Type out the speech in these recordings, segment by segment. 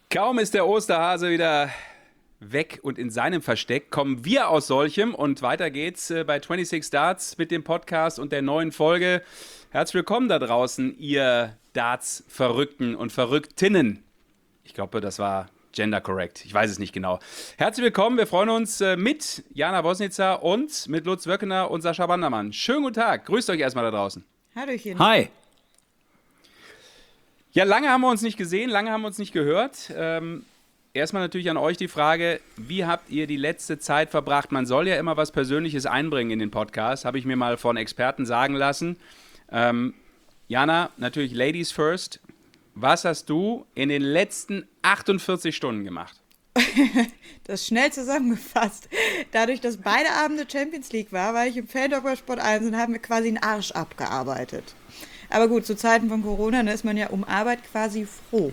Kaum ist der Osterhase wieder weg und in seinem Versteck, kommen wir aus solchem und weiter geht's bei 26 Darts mit dem Podcast und der neuen Folge. Herzlich willkommen da draußen, ihr Darts-Verrückten und Verrücktinnen. Ich glaube, das war gender correct. Ich weiß es nicht genau. Herzlich willkommen, wir freuen uns mit Jana Wosnitzer und mit Lutz Wöckener und Sascha Bandermann. Schönen guten Tag, grüßt euch erstmal da draußen. Hallöchen. Hi. Ja, lange haben wir uns nicht gesehen, lange haben wir uns nicht gehört. Erstmal natürlich an euch die Frage, wie habt ihr die letzte Zeit verbracht? Man soll ja immer was Persönliches einbringen in den Podcast, habe ich mir mal von Experten sagen lassen. Jana, natürlich Ladies first. Was hast du in den letzten 48 Stunden gemacht? Das ist schnell zusammengefasst. Dadurch, dass beide Abende Champions League war ich im Feldhof bei Sport 1 und haben mir quasi einen Arsch abgearbeitet. Aber gut, zu Zeiten von Corona, da ist man ja um Arbeit quasi froh.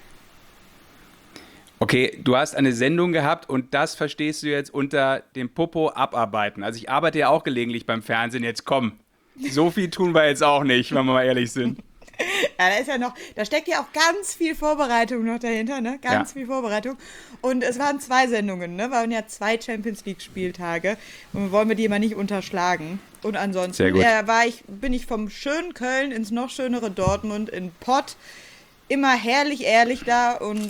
Okay, du hast eine Sendung gehabt und das verstehst du jetzt unter dem Popo abarbeiten. Also ich arbeite ja auch gelegentlich beim Fernsehen, jetzt komm. So viel tun wir jetzt auch nicht, wenn wir mal ehrlich sind. Ja, da ist ja noch, da steckt ja auch ganz viel Vorbereitung noch dahinter, ne? Ganz viel Vorbereitung. Und es waren 2 Sendungen, ne? Waren ja 2 Champions League Spieltage. Und wollen wir die immer nicht unterschlagen. Und ansonsten bin ich vom schönen Köln ins noch schönere Dortmund in Pott. Immer herrlich ehrlich da und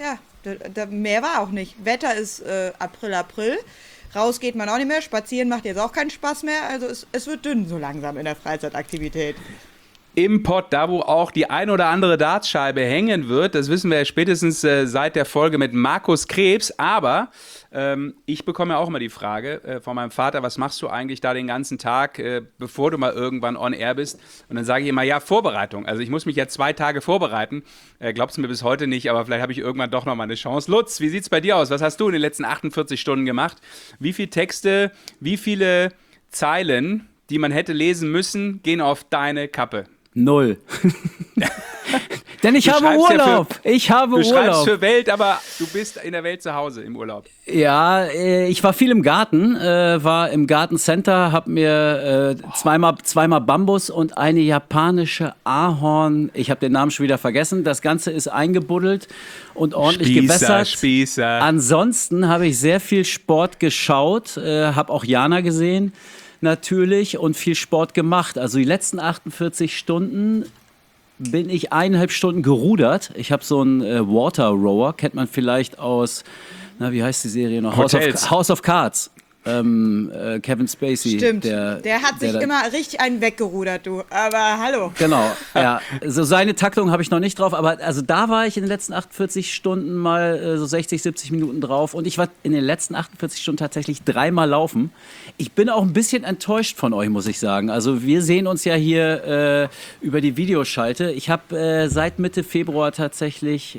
mehr war auch nicht. Wetter ist April. Raus geht man auch nicht mehr. Spazieren macht jetzt auch keinen Spaß mehr. Also es wird dünn so langsam in der Freizeitaktivität. Im Pott, da wo auch die ein oder andere Dartscheibe hängen wird, das wissen wir ja spätestens seit der Folge mit Markus Krebs, aber ich bekomme ja auch immer die Frage von meinem Vater, was machst du eigentlich da den ganzen Tag, bevor du mal irgendwann on air bist? Und dann sage ich immer, ja, Vorbereitung, also ich muss mich ja 2 Tage vorbereiten, glaubst du mir bis heute nicht, aber vielleicht habe ich irgendwann doch noch mal eine Chance. Lutz, wie sieht's bei dir aus? Was hast du in den letzten 48 Stunden gemacht? Wie viele Texte, wie viele Zeilen, die man hätte lesen müssen, gehen auf deine Kappe? 0. Denn ich habe Urlaub. Du schreibst für Welt, aber du bist in der Welt zu Hause im Urlaub. Ja, ich war viel im Garten, war im Gartencenter, habe mir zweimal Bambus und eine japanische Ahorn, ich habe den Namen schon wieder vergessen, das Ganze ist eingebuddelt und ordentlich gewässert. Spießer. Ansonsten habe ich sehr viel Sport geschaut, habe auch Jana gesehen. Natürlich und viel Sport gemacht. Also die letzten 48 Stunden bin ich 1,5 Stunden gerudert. Ich habe so einen Water Rower, kennt man vielleicht aus, wie heißt die Serie noch? House of Cards. Kevin Spacey. Stimmt, der hat sich immer richtig einen weggerudert, du. Aber hallo. Genau, ja. So seine Taktung habe ich noch nicht drauf, aber also da war ich in den letzten 48 Stunden mal so 60, 70 Minuten drauf und ich war in den letzten 48 Stunden tatsächlich 3-mal laufen. Ich bin auch ein bisschen enttäuscht von euch, muss ich sagen. Also wir sehen uns ja hier über die Videoschalte. Ich habe seit Mitte Februar tatsächlich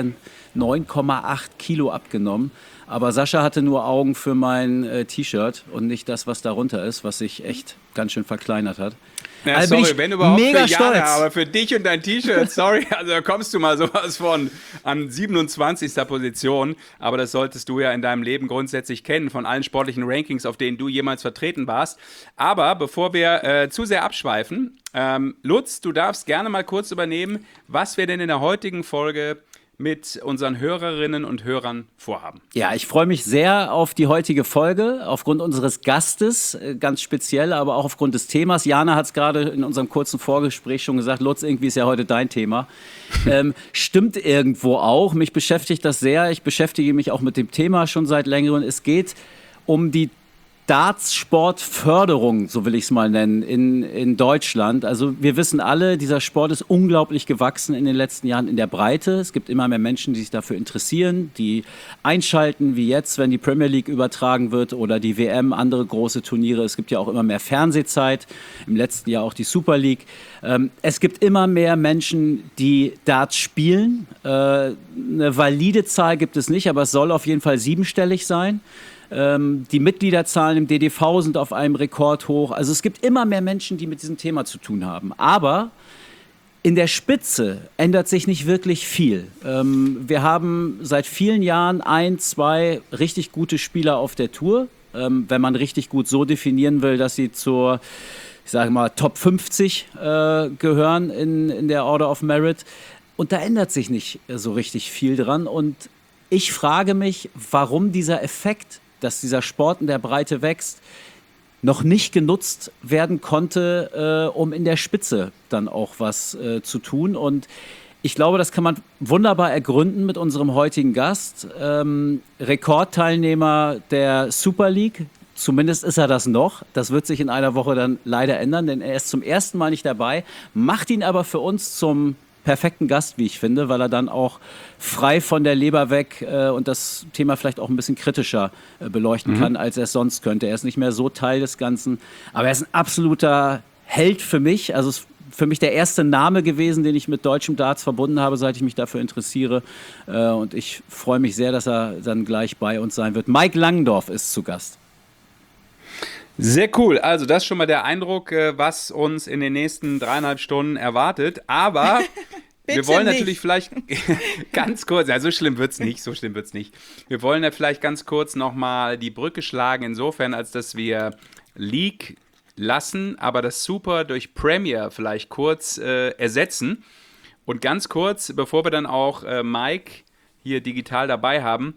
9,8 Kilo abgenommen. Aber Sascha hatte nur Augen für mein T-Shirt und nicht das, was darunter ist, was sich echt ganz schön verkleinert hat. Ja, also sorry, wenn überhaupt mega für Jana, stolz. aber für dich und dein T-Shirt, sorry, also da kommst du mal sowas von an 27. Position, aber das solltest du ja in deinem Leben grundsätzlich kennen, von allen sportlichen Rankings, auf denen du jemals vertreten warst. Aber bevor wir zu sehr abschweifen, Lutz, du darfst gerne mal kurz übernehmen, was wir denn in der heutigen Folge mit unseren Hörerinnen und Hörern vorhaben. Ja, ich freue mich sehr auf die heutige Folge, aufgrund unseres Gastes, ganz speziell, aber auch aufgrund des Themas. Jana hat es gerade in unserem kurzen Vorgespräch schon gesagt, Lutz, irgendwie ist ja heute dein Thema. Stimmt irgendwo auch, mich beschäftigt das sehr, ich beschäftige mich auch mit dem Thema schon seit längerem. Es geht um die Dartsportförderung, so will ich es mal nennen, in Deutschland. Also wir wissen alle, dieser Sport ist unglaublich gewachsen in den letzten Jahren in der Breite. Es gibt immer mehr Menschen, die sich dafür interessieren, die einschalten, wie jetzt, wenn die Premier League übertragen wird oder die WM, andere große Turniere. Es gibt ja auch immer mehr Fernsehzeit, im letzten Jahr auch die Super League. Es gibt immer mehr Menschen, die Darts spielen. Eine valide Zahl gibt es nicht, aber es soll auf jeden Fall 7-stellig sein. Die Mitgliederzahlen im DDV sind auf einem Rekord hoch. Also es gibt immer mehr Menschen, die mit diesem Thema zu tun haben. Aber in der Spitze ändert sich nicht wirklich viel. Wir haben seit vielen Jahren 1, 2 richtig gute Spieler auf der Tour. Wenn man richtig gut so definieren will, dass sie zur, ich sage mal, Top 50 gehören in der Order of Merit. Und da ändert sich nicht so richtig viel dran. Und ich frage mich, warum dieser Effekt, dass dieser Sport in der Breite wächst, noch nicht genutzt werden konnte, um in der Spitze dann auch was zu tun. Und ich glaube, das kann man wunderbar ergründen mit unserem heutigen Gast. Rekordteilnehmer der Super League. Zumindest ist er das noch. Das wird sich in einer Woche dann leider ändern, denn er ist zum ersten Mal nicht dabei, macht ihn aber für uns zum perfekten Gast, wie ich finde, weil er dann auch frei von der Leber weg und das Thema vielleicht auch ein bisschen kritischer beleuchten kann, als er es sonst könnte. Er ist nicht mehr so Teil des Ganzen, aber er ist ein absoluter Held für mich. Also es ist für mich der erste Name gewesen, den ich mit deutschem Darts verbunden habe, seit ich mich dafür interessiere. Und ich freue mich sehr, dass er dann gleich bei uns sein wird. Mike Langendorf ist zu Gast. Sehr cool. Also das ist schon mal der Eindruck, was uns in den nächsten 3,5 Stunden erwartet. Aber wir wollen natürlich vielleicht ganz kurz, ja, so schlimm wird's nicht. Wir wollen ja vielleicht ganz kurz nochmal die Brücke schlagen, insofern, als dass wir League lassen, aber das Super durch Premier vielleicht kurz ersetzen. Und ganz kurz, bevor wir dann auch Mike hier digital dabei haben,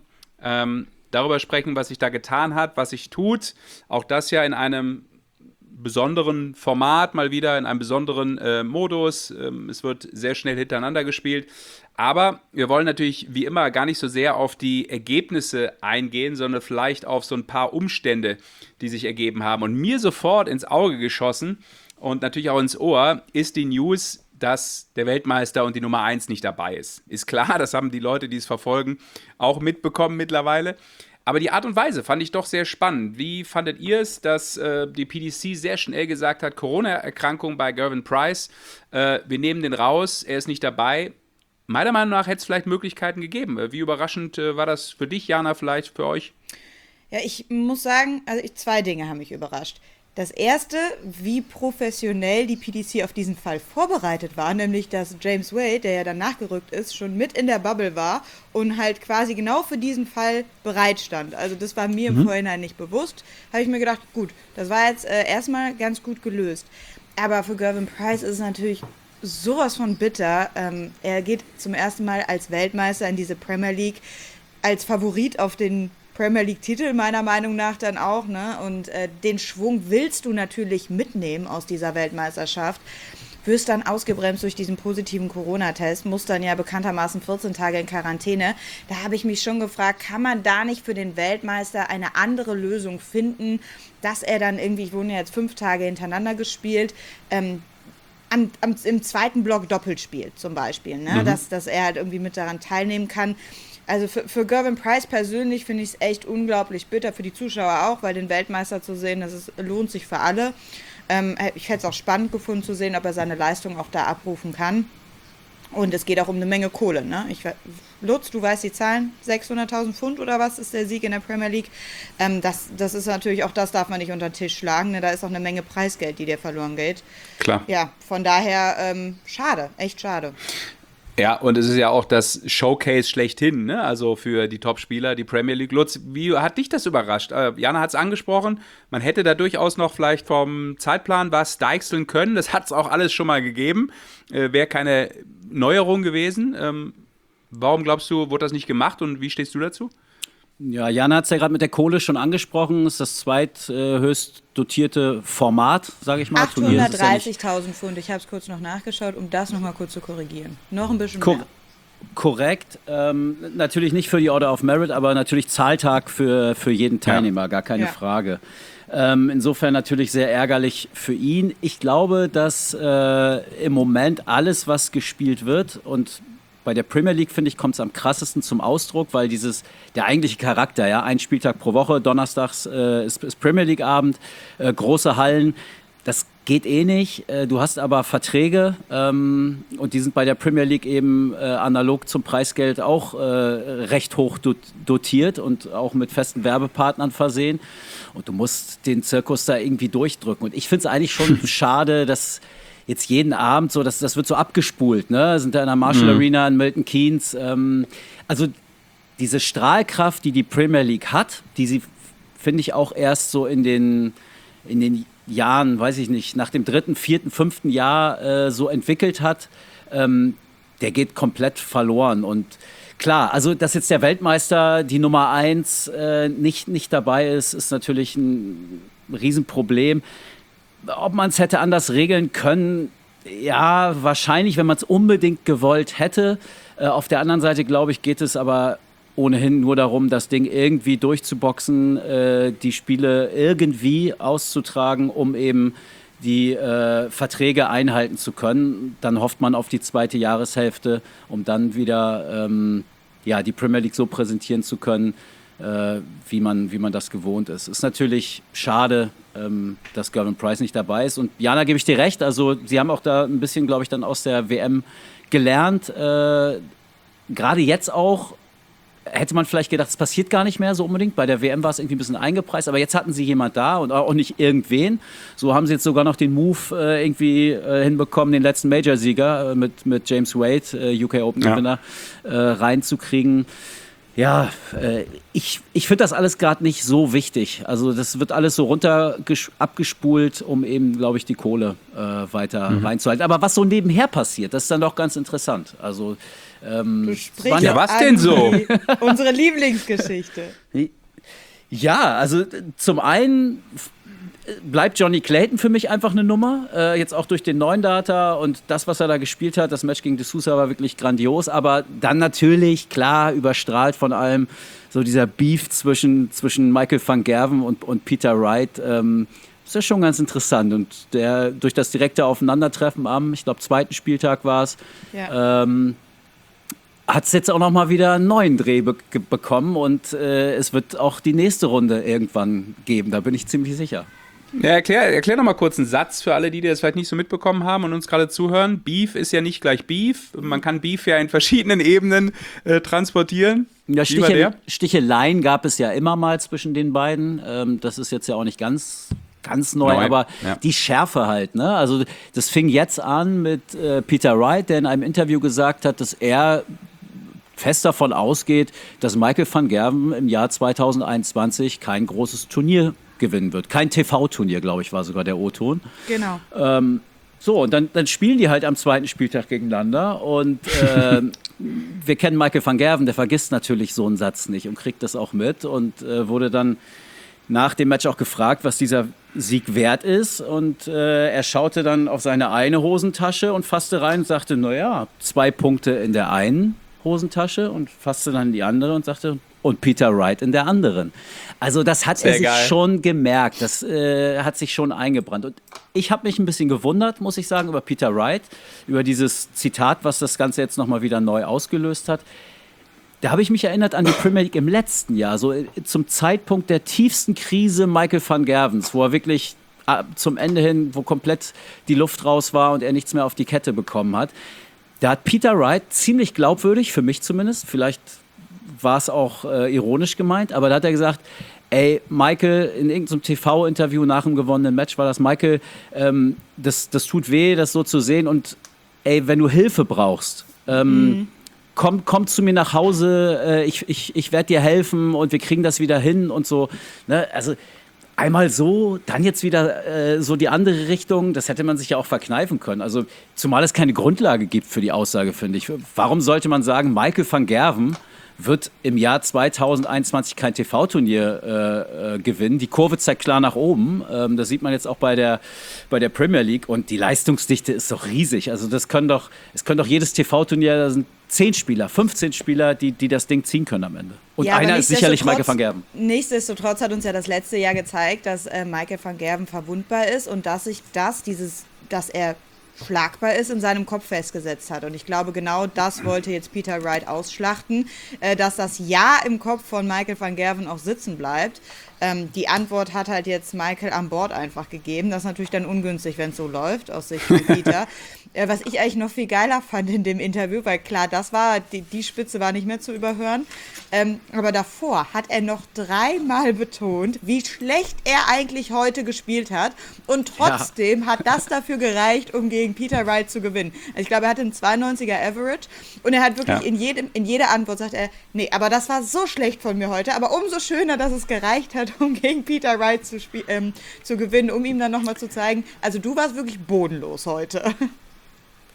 darüber sprechen, was sich da getan hat, was sich tut. Auch das ja in einem besonderen Format, mal wieder in einem besonderen Modus. Es wird sehr schnell hintereinander gespielt. Aber wir wollen natürlich wie immer gar nicht so sehr auf die Ergebnisse eingehen, sondern vielleicht auf so ein paar Umstände, die sich ergeben haben. Und mir sofort ins Auge geschossen und natürlich auch ins Ohr ist die News, dass der Weltmeister und die Nummer 1 nicht dabei ist. Ist klar, das haben die Leute, die es verfolgen, auch mitbekommen mittlerweile. Aber die Art und Weise fand ich doch sehr spannend. Wie fandet ihr es, dass die PDC sehr schnell gesagt hat, Corona-Erkrankung bei Gervin Price, wir nehmen den raus, er ist nicht dabei. Meiner Meinung nach hätte es vielleicht Möglichkeiten gegeben. Wie überraschend war das für dich, Jana, vielleicht für euch? Ja, ich muss sagen, zwei Dinge haben mich überrascht. Das erste, wie professionell die PDC auf diesen Fall vorbereitet war, nämlich dass James Wade, der ja dann nachgerückt ist, schon mit in der Bubble war und halt quasi genau für diesen Fall bereit stand. Also das war mir im Vorhinein nicht bewusst. Habe ich mir gedacht, gut, das war jetzt erstmal ganz gut gelöst. Aber für Gervin Price ist es natürlich sowas von bitter. Er geht zum ersten Mal als Weltmeister in diese Premier League, als Favorit auf den Premier League-Titel meiner Meinung nach dann auch, ne? Und den Schwung willst du natürlich mitnehmen aus dieser Weltmeisterschaft. Wirst dann ausgebremst durch diesen positiven Corona-Test, musst dann ja bekanntermaßen 14 Tage in Quarantäne. Da habe ich mich schon gefragt, kann man da nicht für den Weltmeister eine andere Lösung finden, dass er dann irgendwie, ich wurde ja jetzt 5 Tage hintereinander gespielt, im zweiten Block doppelt spielt zum Beispiel, ne? Dass er halt irgendwie mit daran teilnehmen kann. Also für Gervin Price persönlich finde ich es echt unglaublich bitter, für die Zuschauer auch, weil den Weltmeister zu sehen, lohnt sich für alle. Ich hätte es auch spannend gefunden zu sehen, ob er seine Leistung auch da abrufen kann. Und es geht auch um eine Menge Kohle, ne? Lutz, du weißt die Zahlen, 600.000 Pfund oder was ist der Sieg in der Premier League? Das ist natürlich, auch das darf man nicht unter den Tisch schlagen, ne? Da ist auch eine Menge Preisgeld, die dir verloren geht. Klar. Ja, von daher schade, echt schade. Ja, und es ist ja auch das Showcase schlechthin, ne? Also für die Top-Spieler, die Premier League. Lutz, wie hat dich das überrascht? Jana hat es angesprochen, man hätte da durchaus noch vielleicht vom Zeitplan was deichseln können. Das hat es auch alles schon mal gegeben. Wäre keine Neuerung gewesen. Warum glaubst du, wurde das nicht gemacht und wie stehst du dazu? Ja, Jana hat es ja gerade mit der Kohle schon angesprochen. Das ist das zweithöchst dotierte Format, sage ich mal. 830.000 Pfund. Ich habe es kurz noch nachgeschaut, um das nochmal kurz zu korrigieren. Noch ein bisschen mehr. Korrekt. Natürlich nicht für die Order of Merit, aber natürlich Zahltag für jeden Teilnehmer, gar keine Frage. Insofern natürlich sehr ärgerlich für ihn. Ich glaube, dass im Moment alles, was gespielt wird, und bei der Premier League, finde ich, kommt es am krassesten zum Ausdruck, weil der eigentliche Charakter, ja, ein Spieltag pro Woche, donnerstags ist Premier League Abend, große Hallen, das geht eh nicht. Du hast aber Verträge und die sind bei der Premier League eben analog zum Preisgeld auch recht hoch dotiert und auch mit festen Werbepartnern versehen. Und du musst den Zirkus da irgendwie durchdrücken. Und ich finde es eigentlich schon schade, dass jetzt jeden Abend so, das wird so abgespult, ne? Sind da in der Marshall Arena in Milton Keynes. Also diese Strahlkraft, die Premier League hat, die sie, finde ich, auch erst so in den Jahren, weiß ich nicht, nach dem 3., 4., 5. Jahr so entwickelt hat, der geht komplett verloren. Und klar, also dass jetzt der Weltmeister, die Nummer 1, nicht dabei ist, ist natürlich ein Riesenproblem. Ob man es hätte anders regeln können, ja, wahrscheinlich, wenn man es unbedingt gewollt hätte. Auf der anderen Seite, glaube ich, geht es aber ohnehin nur darum, das Ding irgendwie durchzuboxen, die Spiele irgendwie auszutragen, um eben die Verträge einhalten zu können. Dann hofft man auf die zweite Jahreshälfte, um dann wieder die Premier League so präsentieren zu können, wie man das gewohnt ist. Ist natürlich schade, dass Gervin Price nicht dabei ist. Und Jana, gebe ich dir recht, also sie haben auch da ein bisschen, glaube ich, dann aus der WM gelernt. Gerade jetzt auch hätte man vielleicht gedacht, es passiert gar nicht mehr so unbedingt. Bei der WM war es irgendwie ein bisschen eingepreist, aber jetzt hatten sie jemand da und auch nicht irgendwen. So haben sie jetzt sogar noch den Move irgendwie hinbekommen, den letzten Major-Sieger mit James Wade, UK Open-Gewinner, reinzukriegen. Ja, ich finde das alles gerade nicht so wichtig. Also das wird alles so runter abgespult, um eben, glaube ich, die Kohle weiter reinzuhalten. Aber was so nebenher passiert, das ist dann doch ganz interessant. Also du sprichst was denn so? Unsere Lieblingsgeschichte. Ja, also zum einen bleibt Johnny Clayton für mich einfach eine Nummer, jetzt auch durch den neuen Data und das, was er da gespielt hat, das Match gegen De Sousa war wirklich grandios, aber dann natürlich, klar, überstrahlt von allem so dieser Beef zwischen Michael van Gerwen und Peter Wright, ist ja schon ganz interessant und durch das direkte Aufeinandertreffen am, ich glaube, zweiten Spieltag war es, hat es jetzt auch noch mal wieder einen neuen Dreh bekommen und es wird auch die nächste Runde irgendwann geben, da bin ich ziemlich sicher. Ja, erklär noch mal kurz einen Satz für alle, die das vielleicht nicht so mitbekommen haben und uns gerade zuhören. Beef ist ja nicht gleich Beef. Man kann Beef ja in verschiedenen Ebenen transportieren. Ja, Sticheleien gab es ja immer mal zwischen den beiden. Das ist jetzt ja auch nicht ganz neu, aber die Schärfe halt, ne? Also das fing jetzt an mit Peter Wright, der in einem Interview gesagt hat, dass er fest davon ausgeht, dass Michael van Gerwen im Jahr 2021 kein großes Turnier gewinnen wird. Kein TV-Turnier, glaube ich, war sogar der O-Ton. Genau. So, und dann spielen die halt am zweiten Spieltag gegeneinander und wir kennen Michael van Gerwen, der vergisst natürlich so einen Satz nicht und kriegt das auch mit und wurde dann nach dem Match auch gefragt, was dieser Sieg wert ist und er schaute dann auf seine eine Hosentasche und fasste rein und sagte, 2 Punkte in der einen Hosentasche und fasste dann die andere und sagte, und Peter Wright in der anderen. Also das hat er sich schon gemerkt, das hat sich schon eingebrannt. Und ich habe mich ein bisschen gewundert, muss ich sagen, über Peter Wright, über dieses Zitat, was das Ganze jetzt nochmal wieder neu ausgelöst hat. Da habe ich mich erinnert an die Premier League im letzten Jahr, so zum Zeitpunkt der tiefsten Krise Michael van Gerwens, wo er wirklich zum Ende hin, wo komplett die Luft raus war und er nichts mehr auf die Kette bekommen hat. Da hat Peter Wright ziemlich glaubwürdig, für mich zumindest, vielleicht war es auch ironisch gemeint, aber da hat er gesagt, ey, Michael, in irgendeinem TV-Interview nach dem gewonnenen Match war das, Michael, das tut weh, das so zu sehen und ey, wenn du Hilfe brauchst, komm zu mir nach Hause, ich werde dir helfen und wir kriegen das wieder hin und so, ne? Also einmal so, dann jetzt wieder so die andere Richtung, das hätte man sich ja auch verkneifen können. Also zumal es keine Grundlage gibt für die Aussage, finde ich. Warum sollte man sagen, Michael van Gerwen wird im Jahr 2021 kein TV-Turnier gewinnen. Die Kurve zeigt klar nach oben. Das sieht man jetzt auch bei der Premier League. Und die Leistungsdichte ist doch riesig. Also es können doch jedes TV-Turnier, da sind 10 Spieler, 15 Spieler, die das Ding ziehen können am Ende. Und ja, einer ist sicherlich Michael van Gerwen. Nichtsdestotrotz hat uns ja das letzte Jahr gezeigt, dass Michael van Gerwen verwundbar ist und dass er schlagbar ist, in seinem Kopf festgesetzt hat. Und ich glaube, genau das wollte jetzt Peter Wright ausschlachten, dass das Ja im Kopf von Michael van Gerwen auch sitzen bleibt. Die Antwort hat halt jetzt Michael an Bord einfach gegeben. Das ist natürlich dann ungünstig, wenn es so läuft, aus Sicht von Peter. Was ich eigentlich noch viel geiler fand in dem Interview, weil klar, das war, die Spitze war nicht mehr zu überhören. Aber davor hat er noch 3-mal betont, wie schlecht er eigentlich heute gespielt hat. Und trotzdem hat das dafür gereicht, um gegen Peter Wright zu gewinnen. Also ich glaube, er hatte einen 92er Average und er hat wirklich in jeder Antwort sagt er, nee, aber das war so schlecht von mir heute, aber umso schöner, dass es gereicht hat, um gegen Peter Wright zu gewinnen, um ihm dann nochmal zu zeigen, also du warst wirklich bodenlos heute.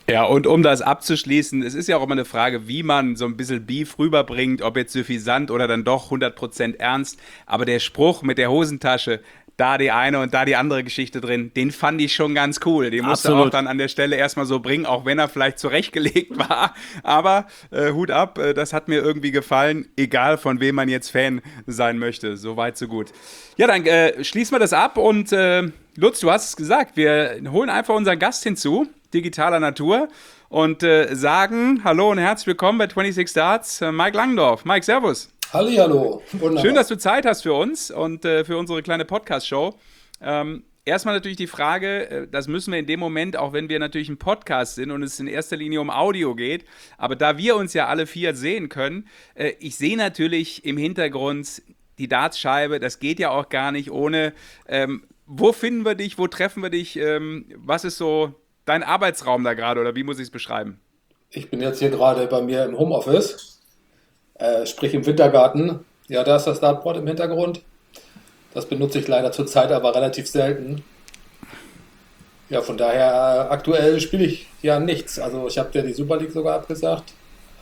Ja, und um das abzuschließen, es ist ja auch immer eine Frage, wie man so ein bisschen Beef rüberbringt, ob jetzt suffisant oder dann doch 100% ernst. Aber der Spruch mit der Hosentasche, da die eine und da die andere Geschichte drin, den fand ich schon ganz cool. Den musste er auch Absolut. dann an der Stelle erstmal so bringen, auch wenn er vielleicht zurechtgelegt war. Aber Hut ab, das hat mir irgendwie gefallen, egal von wem man jetzt Fan sein möchte. So weit, so gut. Ja, dann schließen wir das ab und Lutz, du hast es gesagt, wir holen einfach unseren Gast hinzu, digitaler Natur, und sagen Hallo und herzlich willkommen bei 26 Darts, Mike Langendorf. Mike, servus. Hallihallo. Wunderbar. Schön, dass du Zeit hast für uns und für unsere kleine Podcast-Show. Erstmal natürlich die Frage, das müssen wir in dem Moment, auch wenn wir natürlich ein Podcast sind und es in erster Linie um Audio geht, aber da wir uns ja alle vier sehen können, ich sehe natürlich im Hintergrund die Dartscheibe, das geht ja auch gar nicht ohne. Wo finden wir dich, wo treffen wir dich, was ist so dein Arbeitsraum da gerade oder wie muss ich es beschreiben? Ich bin jetzt hier gerade bei mir im Homeoffice, sprich im Wintergarten. Ja, da ist das Dartboard im Hintergrund. Das benutze ich leider zurzeit aber relativ selten. Ja, von daher aktuell spiele ich ja nichts. Also ich habe ja die Super League sogar abgesagt.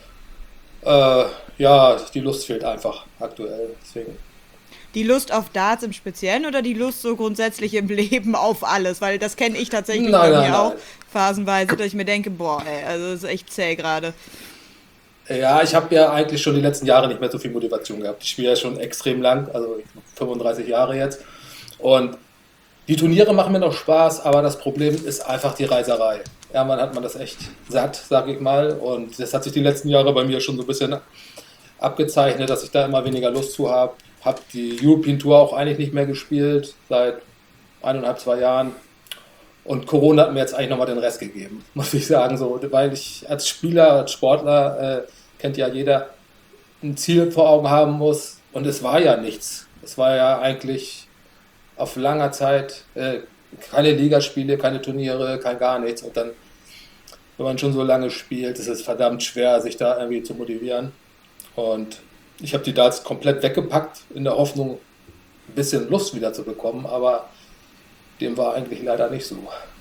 Ja, die Lust fehlt einfach aktuell. Deswegen. Die Lust auf Darts im Speziellen oder die Lust so grundsätzlich im Leben auf alles? Weil das kenne ich tatsächlich bei mir auch phasenweise, dass ich mir denke, boah, ey, also das ist echt zäh gerade. Ja, ich habe ja eigentlich schon die letzten Jahre nicht mehr so viel Motivation gehabt. Ich spiele ja schon extrem lang, also 35 Jahre jetzt. Und die Turniere machen mir noch Spaß, aber das Problem ist einfach die Reiserei. Irgendwann hat man das echt satt, sage ich mal. Und das hat sich die letzten Jahre bei mir schon so ein bisschen abgezeichnet, dass ich da immer weniger Lust zu habe. Habe die European Tour auch eigentlich nicht mehr gespielt, seit 1,5, 2 Jahren. Und Corona hat mir jetzt eigentlich nochmal den Rest gegeben, muss ich sagen. So, weil ich als Spieler, als Sportler, kennt ja jeder, ein Ziel vor Augen haben muss. Und es war ja nichts. Es war ja eigentlich auf langer Zeit keine Ligaspiele, keine Turniere, kein gar nichts. Und dann, wenn man schon so lange spielt, ist es verdammt schwer, sich da irgendwie zu motivieren. Und ich habe die Darts komplett weggepackt, in der Hoffnung, ein bisschen Lust wieder zu bekommen, aber dem war eigentlich leider nicht so.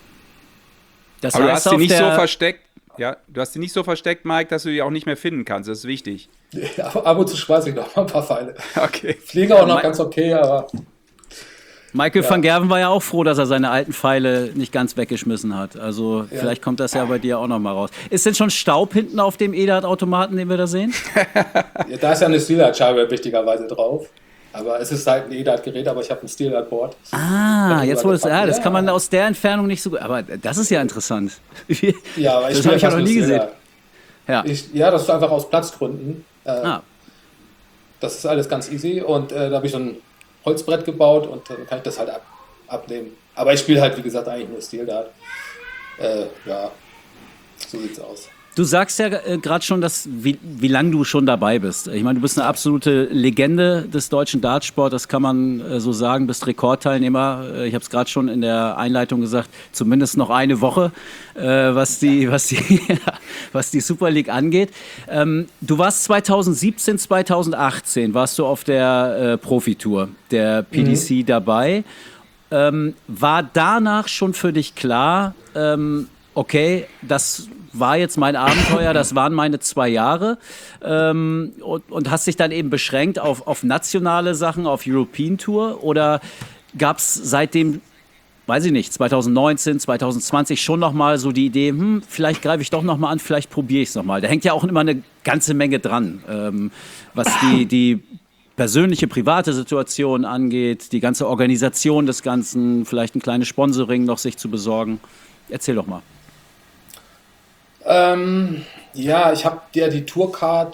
Das Aber du heißt hast die auf nicht so der, versteckt, ja, du hast die nicht so versteckt, Mike, dass du die auch nicht mehr finden kannst. Das ist wichtig. Ab und zu schmeiße ich noch mal ein paar Pfeile. Okay. Fliege auch noch ganz okay, aber Michael van Gerwen war ja auch froh, dass er seine alten Pfeile nicht ganz weggeschmissen hat. Also vielleicht kommt das ja bei dir auch noch mal raus. Ist denn schon Staub hinten auf dem EDAT-Automaten, den wir da sehen? ja, da ist ja eine Steelhead-Scheibe wichtigerweise drauf. Aber es ist halt ein EDAT-Gerät, aber ich habe ein Steelhead-Board. Ah, jetzt wurde es, ja, das kann man aus der Entfernung nicht so gut. Aber das ist ja interessant. Ja, aber ich das habe ich ja noch nie gesehen. Ja. Ja, das ist einfach aus Platzgründen. Das ist alles ganz easy und da habe ich so ein Holzbrett gebaut und dann kann ich das halt abnehmen. Aber ich spiele halt, wie gesagt, eigentlich nur Steeldart. Ja, so sieht's aus. Du sagst ja gerade schon, wie lange du schon dabei bist. Ich meine, du bist eine absolute Legende des deutschen Dartsports, das kann man so sagen, bist Rekordteilnehmer. Ich habe es gerade schon in der Einleitung gesagt, zumindest noch eine Woche, was die Super League angeht. Du warst 2017, 2018, warst du auf der Profitour der PDC dabei. War danach schon für dich klar, okay, das war jetzt mein Abenteuer, das waren meine 2 Jahre und hast dich dann eben beschränkt auf nationale Sachen, auf European Tour oder gab es seitdem, weiß ich nicht, 2019, 2020 schon nochmal so die Idee, vielleicht greife ich doch nochmal an, vielleicht probiere ich es nochmal. Da hängt ja auch immer eine ganze Menge dran, was die persönliche, private Situation angeht, die ganze Organisation des Ganzen, vielleicht ein kleines Sponsoring noch sich zu besorgen. Erzähl doch mal. Ja, ich habe dir die Tourcard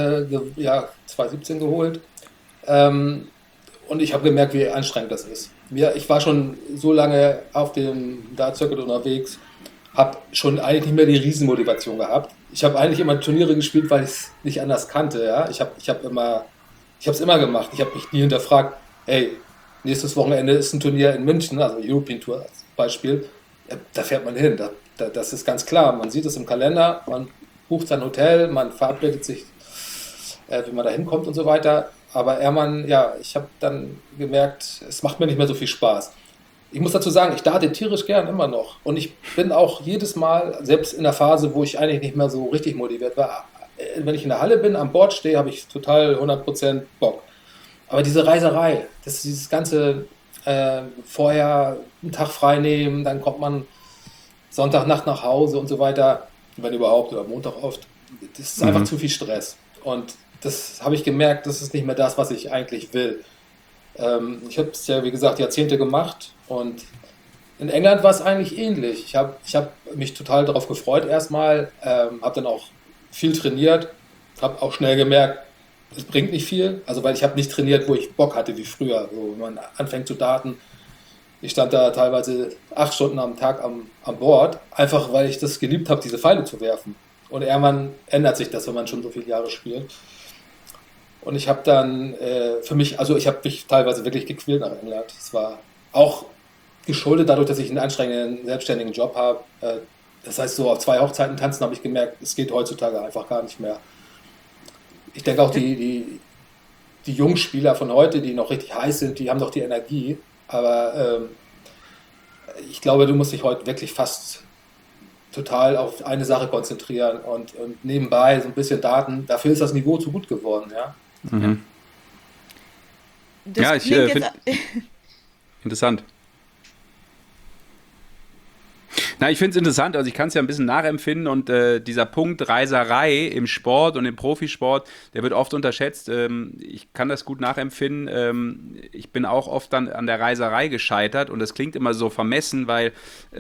2017 geholt und ich habe gemerkt, wie anstrengend das ist. Ich war schon so lange auf dem Dart-Circuit unterwegs, habe schon eigentlich nicht mehr die Riesenmotivation gehabt. Ich habe eigentlich immer Turniere gespielt, weil ich es nicht anders kannte. Ja? Ich habe es immer gemacht. Ich habe mich nie hinterfragt, hey, nächstes Wochenende ist ein Turnier in München, also European Tour als Beispiel. Ja, da fährt man hin, das ist ganz klar. Man sieht es im Kalender, man bucht sein Hotel, man verabredet sich, wie man da hinkommt und so weiter. Aber ich habe dann gemerkt, es macht mir nicht mehr so viel Spaß. ich muss dazu sagen, ich date tierisch gern immer noch. Und ich bin auch jedes Mal, selbst in der Phase, wo ich eigentlich nicht mehr so richtig motiviert war, wenn ich in der Halle bin, am Board stehe, habe ich total 100% Bock. Aber diese Reiserei, das ist dieses ganze vorher einen Tag frei nehmen, dann kommt man Sonntagnacht nach Hause und so weiter, wenn überhaupt, oder Montag oft. Das ist einfach zu viel Stress. Und das habe ich gemerkt, das ist nicht mehr das, was ich eigentlich will. Ich habe es ja, wie gesagt, Jahrzehnte gemacht und in England war es eigentlich ähnlich. Ich hab mich total darauf gefreut erstmal, habe dann auch viel trainiert, habe auch schnell gemerkt, es bringt nicht viel, also weil ich habe nicht trainiert, wo ich Bock hatte wie früher, so, wenn man anfängt zu daten. Ich stand da teilweise 8 Stunden am Tag am Board, einfach weil ich das geliebt habe, diese Pfeile zu werfen. Und irgendwann ändert sich das, wenn man schon so viele Jahre spielt. Und ich habe dann für mich, also ich habe mich teilweise wirklich gequält nach England. Es war auch geschuldet dadurch, dass ich einen anstrengenden, selbstständigen Job habe. Das heißt, so auf 2 Hochzeiten tanzen habe ich gemerkt, es geht heutzutage einfach gar nicht mehr. Ich denke auch, die jungen Spieler von heute, die noch richtig heiß sind, die haben doch die Energie. Aber ich glaube, du musst dich heute wirklich fast total auf eine Sache konzentrieren und nebenbei so ein bisschen Daten. Dafür ist das Niveau zu gut geworden, ja. Mhm. Das Ja, ich klingt finde interessant. Na, ich finde es interessant, also ich kann es ja ein bisschen nachempfinden und dieser Punkt Reiserei im Sport und im Profisport, der wird oft unterschätzt. Ich kann das gut nachempfinden. Ich bin auch oft dann an der Reiserei gescheitert und das klingt immer so vermessen, weil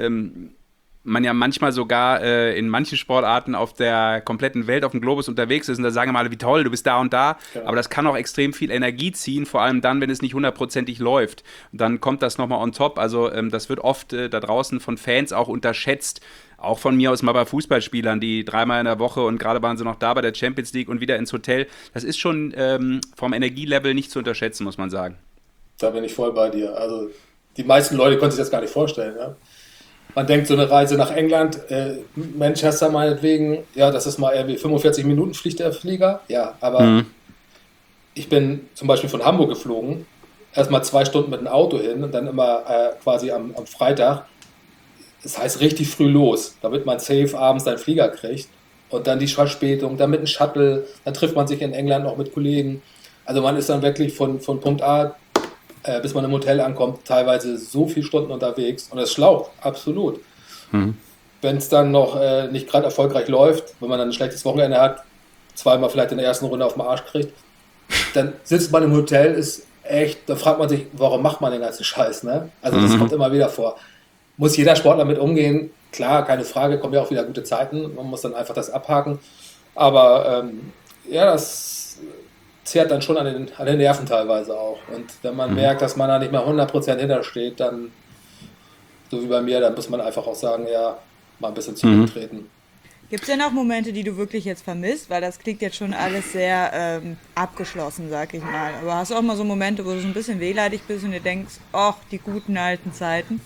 man ja manchmal sogar in manchen Sportarten auf der kompletten Welt, auf dem Globus unterwegs ist und da sagen immer alle, wie toll, du bist da und da, Genau. aber das kann auch extrem viel Energie ziehen, vor allem dann, wenn es nicht 100%ig läuft. Und dann kommt das nochmal on top, also das wird oft da draußen von Fans auch unterschätzt, auch von mir aus mal bei Fußballspielern, die 3-mal in der Woche und gerade waren sie noch da bei der Champions League und wieder ins Hotel, das ist schon vom Energielevel nicht zu unterschätzen, muss man sagen. Da bin ich voll bei dir. Also die meisten Leute können sich das gar nicht vorstellen. Ja? Man denkt, so eine Reise nach England, Manchester meinetwegen, ja, das ist mal irgendwie 45 Minuten fliegt der Flieger. Ja, aber ich bin zum Beispiel von Hamburg geflogen, erstmal 2 Stunden mit dem Auto hin und dann immer quasi am Freitag, das heißt richtig früh los, damit man safe abends seinen Flieger kriegt und dann die Verspätung, dann mit dem Shuttle, dann trifft man sich in England noch mit Kollegen. Also man ist dann wirklich von Punkt A bis man im Hotel ankommt, teilweise so viele Stunden unterwegs und es schlaucht, absolut. Wenn es dann noch nicht gerade erfolgreich läuft, wenn man dann ein schlechtes Wochenende hat, 2-mal vielleicht in der ersten Runde auf den Arsch kriegt, dann sitzt man im Hotel, ist echt, da fragt man sich, warum macht man den ganzen Scheiß, ne? Also das kommt immer wieder vor. Muss jeder Sportler mit umgehen, klar, keine Frage, kommen ja auch wieder gute Zeiten, man muss dann einfach das abhaken, aber ja, das zehrt dann schon an den Nerven teilweise auch. Und wenn man merkt, dass man da nicht mehr 100% hintersteht, dann, so wie bei mir, dann muss man einfach auch sagen, ja, mal ein bisschen zurücktreten. Gibt es denn auch Momente, die du wirklich jetzt vermisst? Weil das klingt jetzt schon alles sehr abgeschlossen, sag ich mal. Aber hast du auch mal so Momente, wo du so ein bisschen wehleidig bist und dir denkst, ach, die guten alten Zeiten?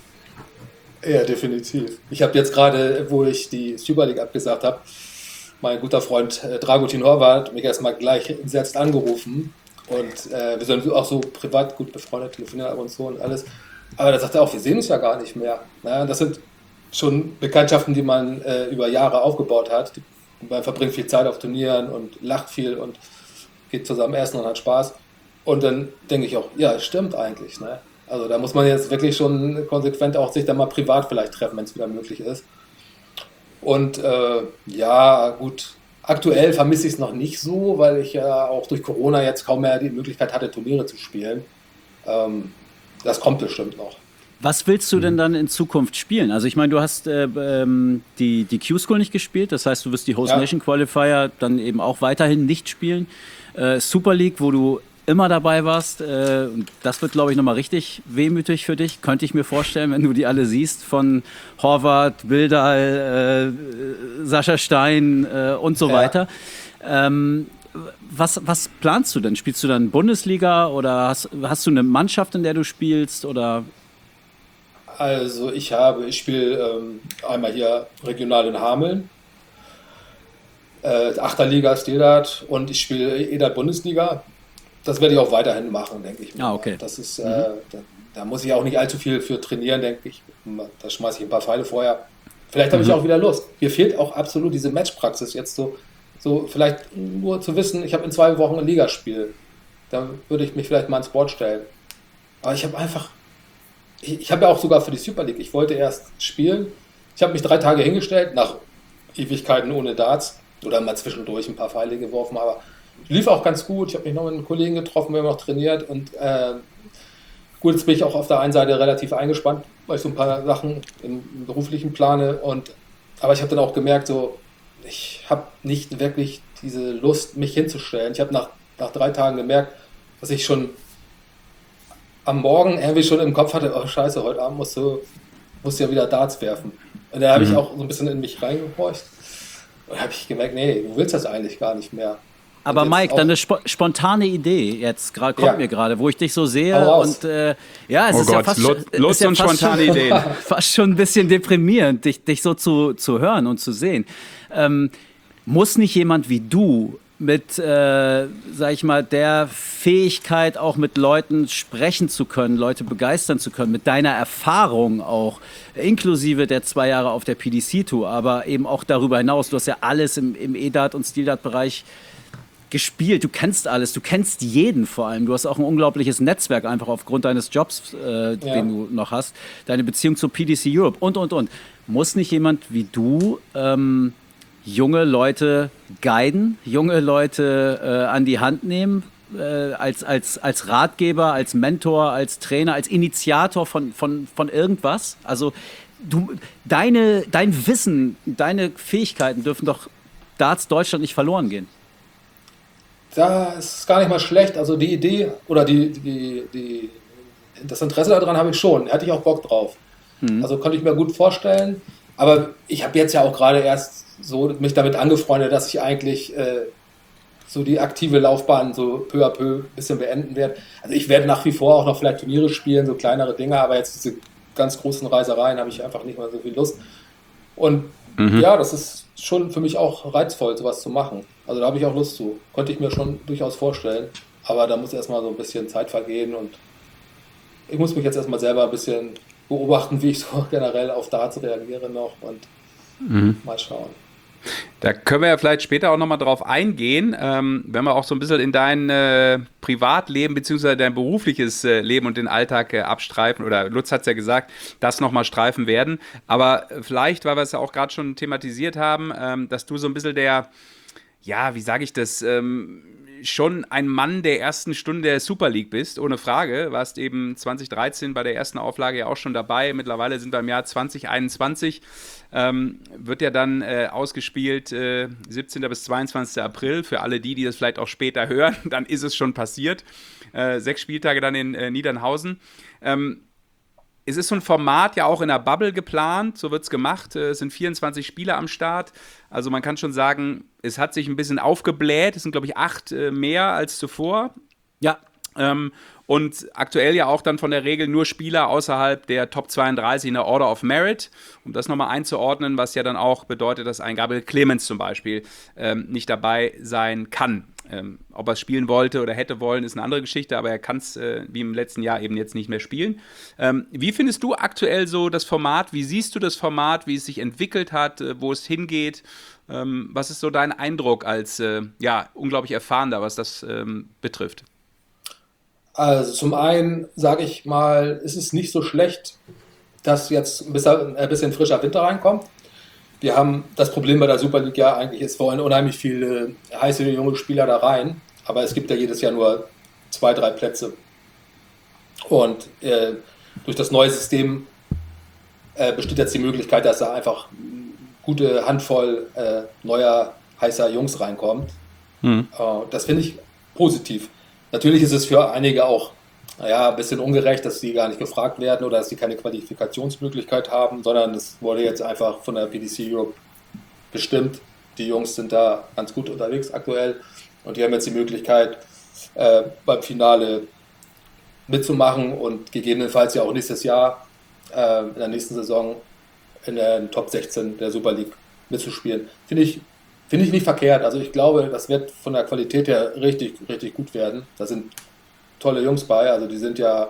Ja, definitiv. Ich habe jetzt gerade, wo ich die Super League abgesagt habe, mein guter Freund Dragutin Horvath mich erstmal gleich entsetzt angerufen und wir sind auch so privat gut befreundet, telefonieren ab und zu und alles. Aber da sagt er auch, wir sehen uns ja gar nicht mehr. Na, das sind schon Bekanntschaften, die man über Jahre aufgebaut hat. Man verbringt viel Zeit auf Turnieren und lacht viel und geht zusammen essen und hat Spaß. Und dann denke ich auch, ja, stimmt eigentlich. Ne? Also da muss man jetzt wirklich schon konsequent auch sich dann mal privat vielleicht treffen, wenn es wieder möglich ist. Und ja, gut, aktuell vermisse ich es noch nicht so, weil ich ja auch durch Corona jetzt kaum mehr die Möglichkeit hatte, Turniere zu spielen. Das kommt bestimmt noch. Was willst du denn dann in Zukunft spielen? Also ich meine, du hast die Q-School nicht gespielt, das heißt, du wirst die Host Nation Qualifier dann eben auch weiterhin nicht spielen. Super League, wo du immer dabei warst, das wird, glaube ich, nochmal richtig wehmütig für dich, könnte ich mir vorstellen, wenn du die alle siehst, von Horvath, Bildahl, Sascha Stein und so weiter. Was planst du denn? Spielst du dann Bundesliga oder hast du eine Mannschaft, in der du spielst? Oder? Also ich spiele einmal hier regional in Hameln, 8. Liga Stedart und ich spiele EDAT Bundesliga. Das werde ich auch weiterhin machen, denke ich mal. Okay. Das ist, da muss ich auch nicht allzu viel für trainieren, denke ich. Da schmeiße ich ein paar Pfeile vorher. Vielleicht habe ich auch wieder Lust. Mir fehlt auch absolut diese Matchpraxis jetzt so vielleicht nur zu wissen, ich habe in 2 Wochen ein Ligaspiel. Da würde ich mich vielleicht mal ins Board stellen. Aber ich habe einfach, ich habe ja auch sogar für die Super League, ich wollte erst spielen. Ich habe mich 3 Tage hingestellt, nach Ewigkeiten ohne Darts oder mal zwischendurch ein paar Pfeile geworfen, aber lief auch ganz gut. Ich habe mich noch mit einem Kollegen getroffen, wir haben noch trainiert und gut, jetzt bin ich auch auf der einen Seite relativ eingespannt, weil ich so ein paar Sachen im beruflichen plane aber ich habe dann auch gemerkt, so, ich habe nicht wirklich diese Lust, mich hinzustellen. Ich habe nach 3 Tagen gemerkt, dass ich schon am Morgen irgendwie schon im Kopf hatte, oh scheiße, heute Abend musst du ja wieder Darts werfen. Und da habe ich auch so ein bisschen in mich reingehorcht und habe ich gemerkt, nee, du willst das eigentlich gar nicht mehr. Aber Mike, dann eine spontane Idee jetzt kommt mir gerade, wo ich dich so sehe und es ist ja fast Lust und spontane Ideen. Fast schon ein bisschen deprimierend, dich so zu hören und zu sehen. Muss nicht jemand wie du mit, sag ich mal, der Fähigkeit auch mit Leuten sprechen zu können, Leute begeistern zu können, mit deiner Erfahrung auch, inklusive der 2 Jahre auf der PDC-Tour, aber eben auch darüber hinaus, du hast ja alles im E-Dart und Stil-Dart-Bereich gespielt, du kennst alles, du kennst jeden vor allem, du hast auch ein unglaubliches Netzwerk einfach aufgrund deines Jobs, den du noch hast, deine Beziehung zur PDC Europe und. Muss nicht jemand wie du junge Leute guiden, junge Leute an die Hand nehmen, als Ratgeber, als Mentor, als Trainer, als Initiator von irgendwas? Also dein Wissen, deine Fähigkeiten dürfen doch Darts Deutschland nicht verloren gehen. Da ist es gar nicht mal schlecht. Also die Idee oder das Interesse daran habe ich schon. Hätte ich auch Bock drauf. Also konnte ich mir gut vorstellen. Aber ich habe jetzt ja auch gerade erst so mich damit angefreundet, dass ich eigentlich so die aktive Laufbahn so peu à peu ein bisschen beenden werde. Also ich werde nach wie vor auch noch vielleicht Turniere spielen, so kleinere Dinge, aber jetzt diese ganz großen Reisereien habe ich einfach nicht mehr so viel Lust. Und ja, das ist schon für mich auch reizvoll, sowas zu machen. Also da habe ich auch Lust zu. Konnte ich mir schon durchaus vorstellen. Aber da muss erstmal so ein bisschen Zeit vergehen und ich muss mich jetzt erstmal selber ein bisschen beobachten, wie ich so generell auf Darts reagiere noch und mal schauen. Da können wir ja vielleicht später auch nochmal drauf eingehen, wenn wir auch so ein bisschen in dein Privatleben bzw. dein berufliches Leben und den Alltag abstreifen, oder Lutz hat es ja gesagt, das nochmal streifen werden. Aber vielleicht, weil wir es ja auch gerade schon thematisiert haben, dass du so ein bisschen wie sage ich das, schon ein Mann der ersten Stunde der Super League bist, ohne Frage. Warst eben 2013 bei der ersten Auflage ja auch schon dabei. Mittlerweile sind wir im Jahr 2021. Wird ja dann ausgespielt 17. bis 22. April. Für alle die das vielleicht auch später hören, dann ist es schon passiert. 6 Spieltage dann in Niedernhausen. Es ist so ein Format ja auch in der Bubble geplant, so wird es gemacht. Es sind 24 Spieler am Start. Also man kann schon sagen, es hat sich ein bisschen aufgebläht. Es sind, glaube ich, 8 mehr als zuvor. Ja. Und aktuell ja auch dann von der Regel nur Spieler außerhalb der Top 32 in der Order of Merit. Um das nochmal einzuordnen, was ja dann auch bedeutet, dass ein Gabriel Clemens zum Beispiel nicht dabei sein kann. Ob er es spielen wollte oder hätte wollen, ist eine andere Geschichte, aber er kann es wie im letzten Jahr eben jetzt nicht mehr spielen. Wie findest du aktuell so das Format? Wie siehst du das Format, wie es sich entwickelt hat, wo es hingeht? Was ist so dein Eindruck als unglaublich Erfahrener, was das betrifft? Also zum einen sage ich mal, ist es nicht so schlecht, dass jetzt ein bisschen frischer Winter reinkommt. Wir haben das Problem bei der Super League ja eigentlich, es wollen unheimlich viele heiße junge Spieler da rein, aber es gibt ja jedes Jahr nur 2, 3 Plätze. Und durch das neue System besteht jetzt die Möglichkeit, dass da einfach eine gute Handvoll neuer heißer Jungs reinkommt. Das finde ich positiv. Natürlich ist es für einige auch ein bisschen ungerecht, dass sie gar nicht gefragt werden oder dass sie keine Qualifikationsmöglichkeit haben, sondern es wurde jetzt einfach von der PDC Europe bestimmt. Die Jungs sind da ganz gut unterwegs aktuell und die haben jetzt die Möglichkeit, beim Finale mitzumachen und gegebenenfalls ja auch nächstes Jahr in der nächsten Saison in den Top 16 der Super League mitzuspielen. Finde ich nicht verkehrt. Also ich glaube, das wird von der Qualität her richtig, richtig gut werden. Da sind tolle Jungs bei, also die sind ja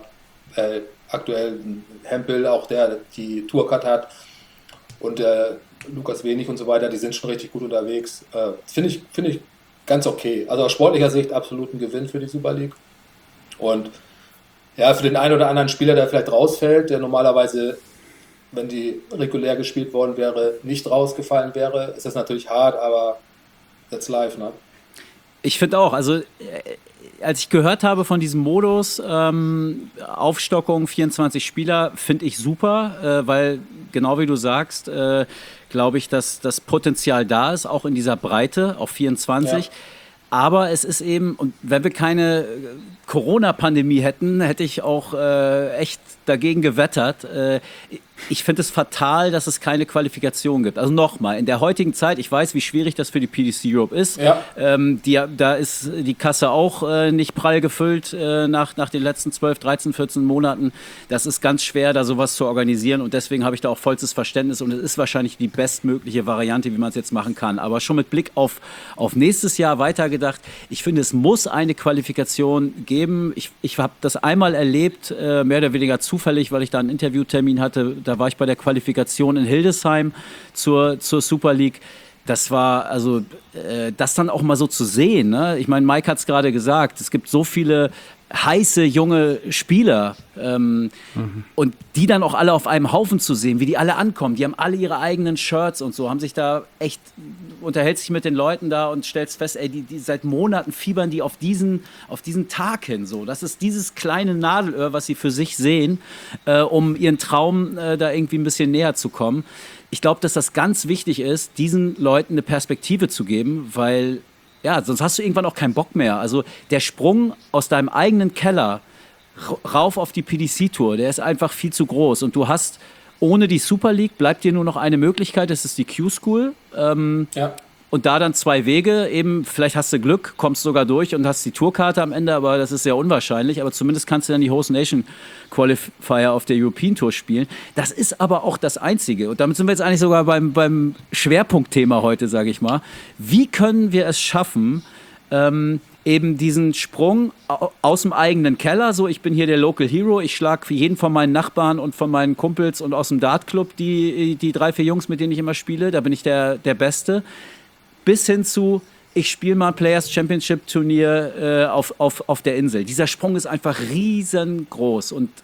aktuell Hempel, auch der die Tourcard hat, und Lukas Wenig und so weiter, die sind schon richtig gut unterwegs. Finde ich ganz okay. Also aus sportlicher Sicht absolut ein Gewinn für die Super League. Und ja, für den einen oder anderen Spieler, der vielleicht rausfällt, der normalerweise, wenn die regulär gespielt worden wäre, nicht rausgefallen wäre, ist das natürlich hart, aber that's life, ne? Ich finde auch, also als ich gehört habe von diesem Modus, Aufstockung 24 Spieler, finde ich super, weil genau wie du sagst, glaube ich, dass das Potenzial da ist, auch in dieser Breite auf 24. Ja. Aber es ist eben, und wenn wir keine Corona-Pandemie hätten, hätte ich auch echt dagegen gewettert. Ich finde es fatal, dass es keine Qualifikation gibt. Also nochmal, in der heutigen Zeit, ich weiß, wie schwierig das für die PDC Europe ist. Ja. Da ist die Kasse auch nicht prall gefüllt nach den letzten 12, 13, 14 Monaten. Das ist ganz schwer, da sowas zu organisieren. Und deswegen habe ich da auch vollstes Verständnis. Und es ist wahrscheinlich die bestmögliche Variante, wie man es jetzt machen kann. Aber schon mit Blick auf nächstes Jahr weitergedacht, ich finde, es muss eine Qualifikation geben. Ich habe das einmal erlebt, mehr oder weniger zufällig, weil ich da einen Interviewtermin hatte. Da war ich bei der Qualifikation in Hildesheim zur Super League. Das war, also, das dann auch mal so zu sehen, ne? Ich meine, Mike hat es gerade gesagt, es gibt so viele heiße junge Spieler und die dann auch alle auf einem Haufen zu sehen, wie die alle ankommen. Die haben alle ihre eigenen Shirts und so, haben sich da echt, unterhält sich mit den Leuten da und stellst fest, ey, die seit Monaten fiebern die auf diesen Tag hin. So. Das ist dieses kleine Nadelöhr, was sie für sich sehen, um ihren Traum da irgendwie ein bisschen näher zu kommen. Ich glaube, dass das ganz wichtig ist, diesen Leuten eine Perspektive zu geben, weil ja, sonst hast du irgendwann auch keinen Bock mehr. Also der Sprung aus deinem eigenen Keller rauf auf die PDC-Tour, der ist einfach viel zu groß. Und du hast, ohne die Super League, bleibt dir nur noch eine Möglichkeit, das ist die Q-School. Ja. Und da dann 2 Wege, eben, vielleicht hast du Glück, kommst sogar durch und hast die Tourkarte am Ende, aber das ist sehr unwahrscheinlich. Aber zumindest kannst du dann die Host Nation Qualifier auf der European Tour spielen. Das ist aber auch das Einzige. Und damit sind wir jetzt eigentlich sogar beim Schwerpunktthema heute, sage ich mal. Wie können wir es schaffen, eben diesen Sprung aus dem eigenen Keller, so ich bin hier der Local Hero, ich schlage für jeden von meinen Nachbarn und von meinen Kumpels und aus dem Dartclub die 3, 4 Jungs, mit denen ich immer spiele, da bin ich der Beste, bis hin zu, ich spiele mal ein Players Championship Turnier auf der Insel. Dieser Sprung ist einfach riesengroß. Und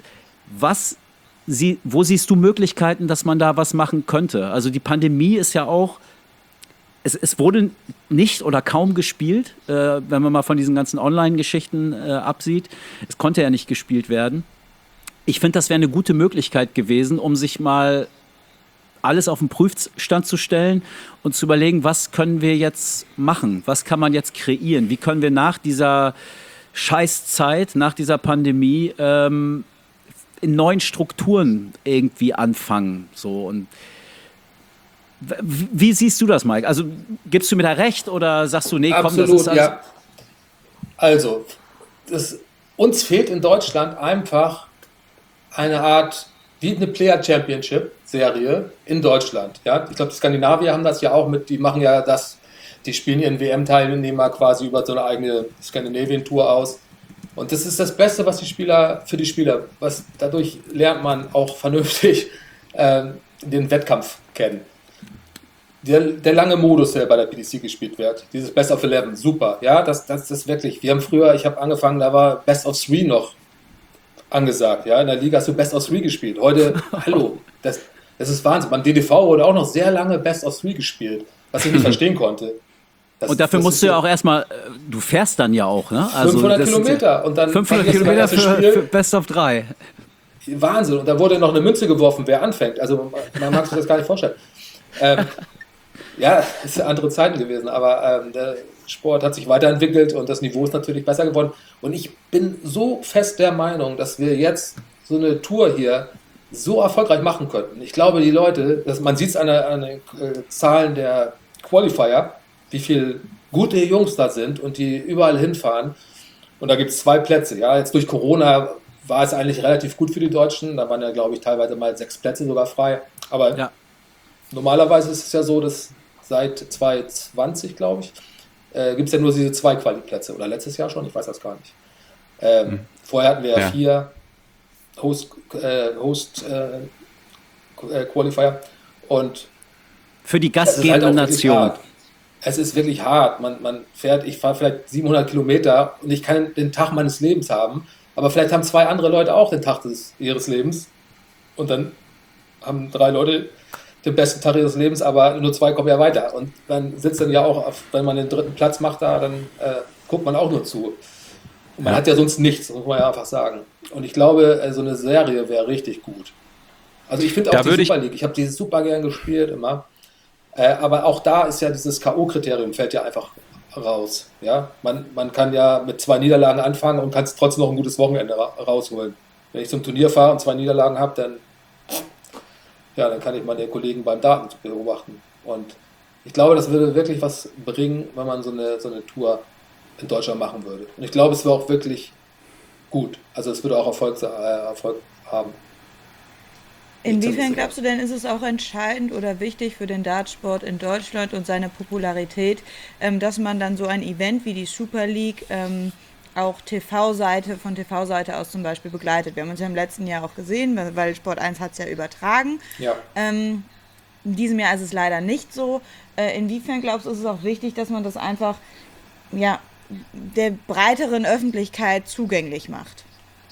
wo siehst du Möglichkeiten, dass man da was machen könnte? Also die Pandemie ist ja auch, es wurde nicht oder kaum gespielt, wenn man mal von diesen ganzen Online-Geschichten absieht. Es konnte ja nicht gespielt werden. Ich finde, das wäre eine gute Möglichkeit gewesen, um sich mal alles auf den Prüfstand zu stellen und zu überlegen, was können wir jetzt machen? Was kann man jetzt kreieren? Wie können wir nach dieser Scheißzeit, nach dieser Pandemie in neuen Strukturen irgendwie anfangen? So, und wie siehst du das, Mike? Also gibst du mir da recht oder sagst du, nee, komm, absolut, das ist alles... Ja. Also, uns fehlt in Deutschland einfach eine Art, wie eine Player Championship Serie in Deutschland. Ja? Ich glaube, die Skandinavier haben das ja auch mit, die machen ja das, die spielen ihren WM-Teilnehmer quasi über so eine eigene Scandinavian-Tour aus. Und das ist das Beste, was für die Spieler, dadurch lernt man auch vernünftig den Wettkampf kennen. Der lange Modus, der bei der PDC gespielt wird, dieses Best of 11, super. Ja, das ist wirklich, ich habe angefangen, da war Best of 3 noch angesagt. Ja, in der Liga hast du Best of 3 gespielt. Heute, hallo, das ist Wahnsinn. Beim DDV wurde auch noch sehr lange Best of 3 gespielt, was ich nicht verstehen konnte. Und dafür musst du ja auch erstmal, du fährst dann ja auch, ne? Also 500 Kilometer. Und dann 500 Kilometer für Best of 3. Wahnsinn. Und da wurde noch eine Münze geworfen, wer anfängt. Also man mag sich das gar nicht vorstellen. Ja, es sind andere Zeiten gewesen, aber der Sport hat sich weiterentwickelt und das Niveau ist natürlich besser geworden. Und ich bin so fest der Meinung, dass wir jetzt so eine Tour hier so erfolgreich machen könnten. Ich glaube, die Leute, man sieht es an den Zahlen der Qualifier, wie viele gute Jungs da sind und die überall hinfahren. Und da gibt es 2 Plätze. Ja, jetzt durch Corona war es eigentlich relativ gut für die Deutschen. Da waren ja, glaube ich, teilweise mal 6 Plätze sogar frei. Aber ja, normalerweise ist es ja so, dass seit 2020, glaube ich, gibt es ja nur diese 2 Quali-Plätze. Oder letztes Jahr schon, ich weiß das gar nicht. Vorher hatten wir ja 4. Qualifier. Und Für die es ist halt gastgebende auch wirklich Nation. hart. Es ist wirklich hart. Ich fahre vielleicht 700 Kilometer und ich kann den Tag meines Lebens haben, aber vielleicht haben 2 andere Leute auch den Tag ihres Lebens und dann haben 3 Leute den besten Tag ihres Lebens, aber nur 2 kommen ja weiter. Und dann sitzt dann ja auch, wenn man den 3. Platz macht da, dann guckt man auch nur zu. Und man hat ja sonst nichts, muss man ja einfach sagen. Und ich glaube, so eine Serie wäre richtig gut. Also ich finde auch die Super League, ich habe die super gern gespielt immer. Aber auch da ist ja dieses K.O.-Kriterium fällt ja einfach raus. Ja? Man kann ja mit 2 Niederlagen anfangen und kann trotzdem noch ein gutes Wochenende rausholen. Wenn ich zum Turnier fahre und 2 Niederlagen habe, dann kann ich meine Kollegen beim Daten beobachten. Und ich glaube, das würde wirklich was bringen, wenn man so eine Tour in Deutschland machen würde. Und ich glaube, es wäre auch wirklich gut. Also es würde auch Erfolg haben. Inwiefern glaubst du denn, ist es auch entscheidend oder wichtig für den Dartsport in Deutschland und seine Popularität, dass man dann so ein Event wie die Super League auch von TV-Seite aus zum Beispiel begleitet? Wir haben uns ja im letzten Jahr auch gesehen, weil Sport 1 hat es ja übertragen. Ja. In diesem Jahr ist es leider nicht so. Inwiefern glaubst du, ist es auch wichtig, dass man das einfach der breiteren Öffentlichkeit zugänglich macht?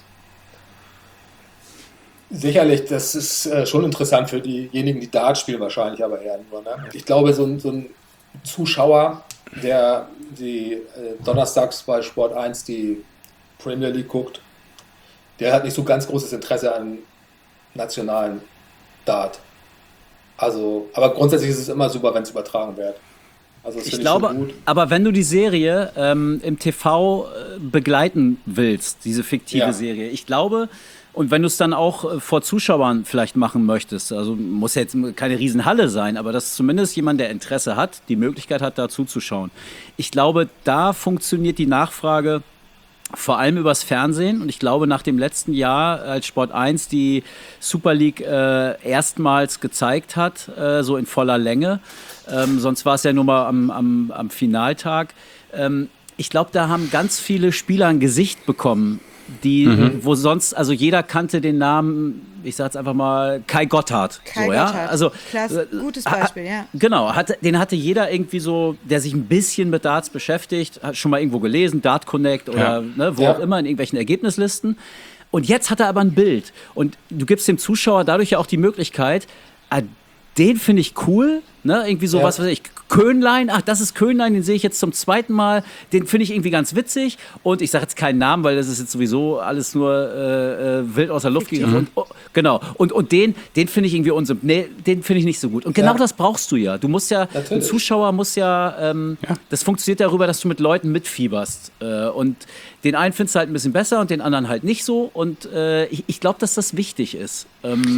Sicherlich, das ist schon interessant für diejenigen, die Dart spielen wahrscheinlich, aber eher nur. Ne? Ich glaube, so ein Zuschauer, der die donnerstags bei Sport 1 die Premier League guckt, der hat nicht so ganz großes Interesse an nationalen Dart. Also, aber grundsätzlich ist es immer super, wenn es übertragen wird. Also das Ich finde glaube, schon gut. aber wenn du die Serie im TV begleiten willst, diese fiktive Ja. Serie, ich glaube, und wenn du es dann auch vor Zuschauern vielleicht machen möchtest, also muss ja jetzt keine Riesenhalle sein, aber dass zumindest jemand, der Interesse hat, die Möglichkeit hat, da zuzuschauen. Ich glaube, da funktioniert die Nachfrage vor allem übers Fernsehen. Und ich glaube, nach dem letzten Jahr, als Sport 1 die Super League erstmals gezeigt hat, so in voller Länge, sonst war es ja nur mal am Finaltag, ich glaube, da haben ganz viele Spieler ein Gesicht bekommen, wo sonst, also jeder kannte den Namen, ich sag's einfach mal, Kai Gotthard. Kai so, ja? Gotthard. Also, Klasse, gutes Beispiel, ja. Genau, den hatte jeder irgendwie so, der sich ein bisschen mit Darts beschäftigt, hat schon mal irgendwo gelesen, Dart Connect oder wo auch immer in irgendwelchen Ergebnislisten. Und jetzt hat er aber ein Bild. Und du gibst dem Zuschauer dadurch ja auch die Möglichkeit, den finde ich cool, ne? Irgendwie so, was weiß ich, Köhnlein, ach, das ist Köhnlein, den sehe ich jetzt zum 2. Mal, den finde ich irgendwie ganz witzig und ich sage jetzt keinen Namen, weil das ist jetzt sowieso alles nur wild aus der Luft gegriffen. Genau, und den finde ich irgendwie nee, den finde ich nicht so gut. Und genau das brauchst du ja. Du musst ja, ein Zuschauer muss das funktioniert darüber, dass du mit Leuten mitfieberst und den einen findest du halt ein bisschen besser und den anderen halt nicht so und ich glaube, dass das wichtig ist.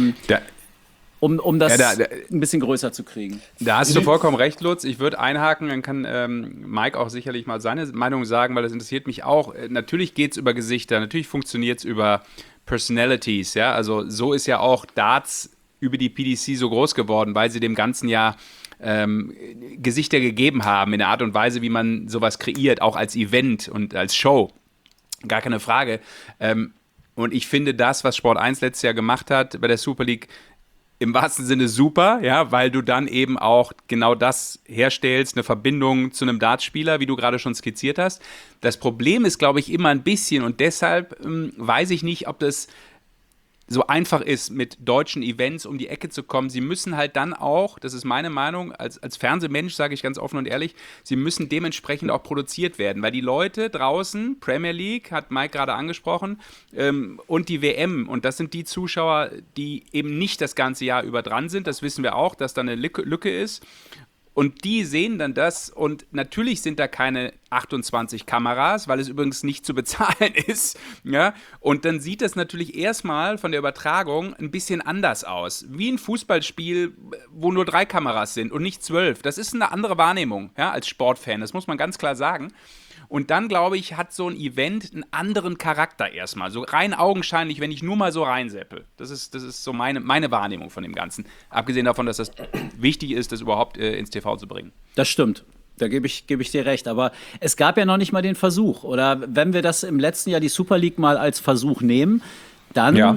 Um das ein bisschen größer zu kriegen. Da hast du vollkommen recht, Lutz. Ich würde einhaken, dann kann Mike auch sicherlich mal seine Meinung sagen, weil das interessiert mich auch. Natürlich geht es über Gesichter, natürlich funktioniert es über Personalities. Ja? Also so ist ja auch Darts über die PDC so groß geworden, weil sie dem ganzen Jahr Gesichter gegeben haben in der Art und Weise, wie man sowas kreiert, auch als Event und als Show. Gar keine Frage. Und ich finde das, was Sport 1 letztes Jahr gemacht hat bei der Super League, im wahrsten Sinne super, ja, weil du dann eben auch genau das herstellst, eine Verbindung zu einem Dartspieler, wie du gerade schon skizziert hast. Das Problem ist, glaube ich, immer ein bisschen und deshalb weiß ich nicht, ob das so einfach ist, mit deutschen Events um die Ecke zu kommen. Sie müssen halt dann auch, das ist meine Meinung, als Fernsehmensch sage ich ganz offen und ehrlich, sie müssen dementsprechend auch produziert werden, weil die Leute draußen, Premier League, hat Mike gerade angesprochen, und die WM, und das sind die Zuschauer, die eben nicht das ganze Jahr über dran sind, das wissen wir auch, dass da eine Lücke ist. Und die sehen dann das und natürlich sind da keine 28 Kameras, weil es übrigens nicht zu bezahlen ist. Ja? Und dann sieht das natürlich erstmal von der Übertragung ein bisschen anders aus. Wie ein Fußballspiel, wo nur 3 Kameras sind und nicht 12. Das ist eine andere Wahrnehmung, ja, als Sportfan, das muss man ganz klar sagen. Und dann, glaube ich, hat so ein Event einen anderen Charakter erstmal. So rein augenscheinlich, wenn ich nur mal so reinseppel. Das ist so meine Wahrnehmung von dem Ganzen. Abgesehen davon, dass das wichtig ist, das überhaupt ins TV zu bringen. Das stimmt. Da gebe ich dir recht. Aber es gab ja noch nicht mal den Versuch. Oder wenn wir das im letzten Jahr die Super League mal als Versuch nehmen, dann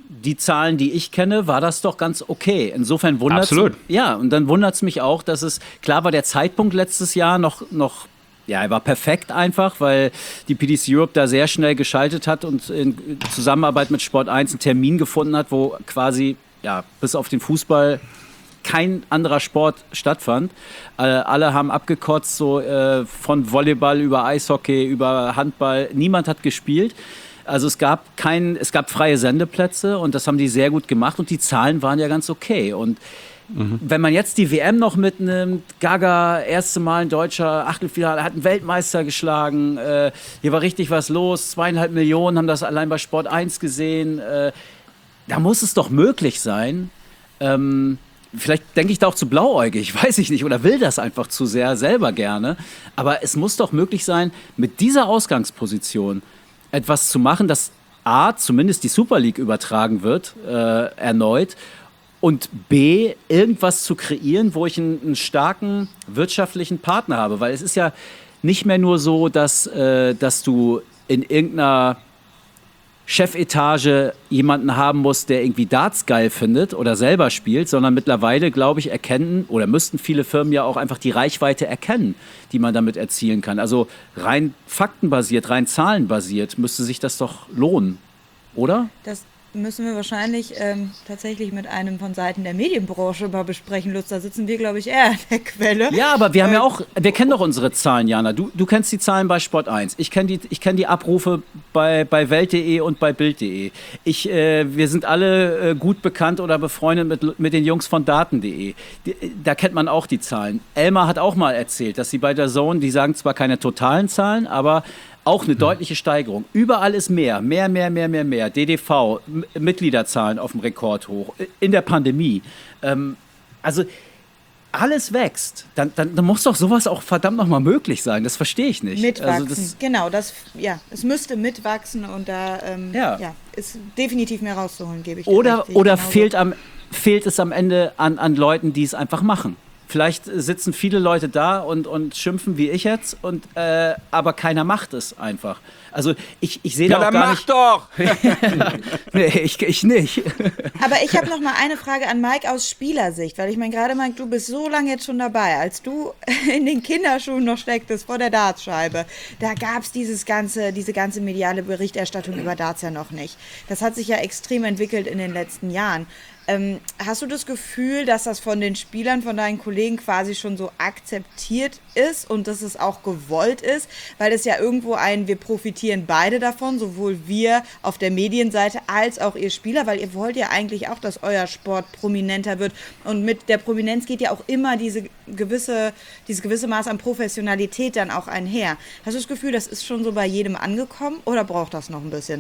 die Zahlen, die ich kenne, war das doch ganz okay. Insofern wundert es. Absolut. Ja, und dann wundert es mich auch, dass es, klar war der Zeitpunkt letztes Jahr noch ja, er war perfekt einfach, weil die PDC Europe da sehr schnell geschaltet hat und in Zusammenarbeit mit Sport 1 einen Termin gefunden hat, wo quasi, ja, bis auf den Fußball kein anderer Sport stattfand. Alle haben abgekotzt, so von Volleyball über Eishockey, über Handball. Niemand hat gespielt. Also es gab freie Sendeplätze und das haben die sehr gut gemacht und die Zahlen waren ja ganz okay. Und wenn man jetzt die WM noch mitnimmt, Gaga, erste Mal ein Deutscher, Achtelfinale, hat einen Weltmeister geschlagen, hier war richtig was los, 2,5 Millionen haben das allein bei Sport 1 gesehen. Da muss es doch möglich sein, vielleicht denke ich da auch zu blauäugig, weiß ich nicht, oder will das einfach zu sehr selber gerne, aber es muss doch möglich sein, mit dieser Ausgangsposition etwas zu machen, dass A, zumindest die Super League übertragen wird, erneut, und B, irgendwas zu kreieren, wo ich einen starken wirtschaftlichen Partner habe. Weil es ist ja nicht mehr nur so, dass du in irgendeiner Chefetage jemanden haben musst, der irgendwie Darts geil findet oder selber spielt, sondern mittlerweile, glaube ich, müssten viele Firmen ja auch einfach die Reichweite erkennen, die man damit erzielen kann. Also rein faktenbasiert, rein zahlenbasiert müsste sich das doch lohnen, oder? Das müssen wir wahrscheinlich tatsächlich mit einem von Seiten der Medienbranche mal besprechen, Lutz. Da sitzen wir, glaube ich, eher an der Quelle. Ja, aber wir haben wir kennen doch unsere Zahlen, Jana. Du kennst die Zahlen bei Sport 1. Ich kenn die Abrufe bei Welt.de und bei Bild.de. Wir sind alle gut bekannt oder befreundet mit den Jungs von Daten.de. Da kennt man auch die Zahlen. Elmar hat auch mal erzählt, dass sie bei der Zone, die sagen zwar keine totalen Zahlen, aber auch eine deutliche Steigerung. Überall ist mehr. DDV, Mitgliederzahlen auf dem Rekord hoch. In der Pandemie. Also alles wächst. Dann muss doch sowas auch verdammt nochmal möglich sein. Das verstehe ich nicht. Mitwachsen, also genau. Es müsste mitwachsen und da ist definitiv mehr rauszuholen, gebe ich dir recht. Oder fehlt es am Ende an Leuten, die es einfach machen? Vielleicht sitzen viele Leute da und schimpfen wie ich jetzt, aber keiner macht es einfach. Also ich sehe da auch gar nicht... doch! Nee, ich nicht. Aber ich habe noch mal eine Frage an Mike aus Spielersicht, weil ich meine, gerade Mike, du bist so lange jetzt schon dabei, als du in den Kinderschuhen noch stecktest vor der Dartscheibe, da gab es diese ganze mediale Berichterstattung über Darts ja noch nicht. Das hat sich ja extrem entwickelt in den letzten Jahren. Hast du das Gefühl, dass das von den Spielern, von deinen Kollegen quasi schon so akzeptiert ist und dass es auch gewollt ist? Weil es ja irgendwo wir profitieren beide davon, sowohl wir auf der Medienseite als auch ihr Spieler, weil ihr wollt ja eigentlich auch, dass euer Sport prominenter wird. Und mit der Prominenz geht ja auch immer dieses gewisse Maß an Professionalität dann auch einher. Hast du das Gefühl, das ist schon so bei jedem angekommen oder braucht das noch ein bisschen?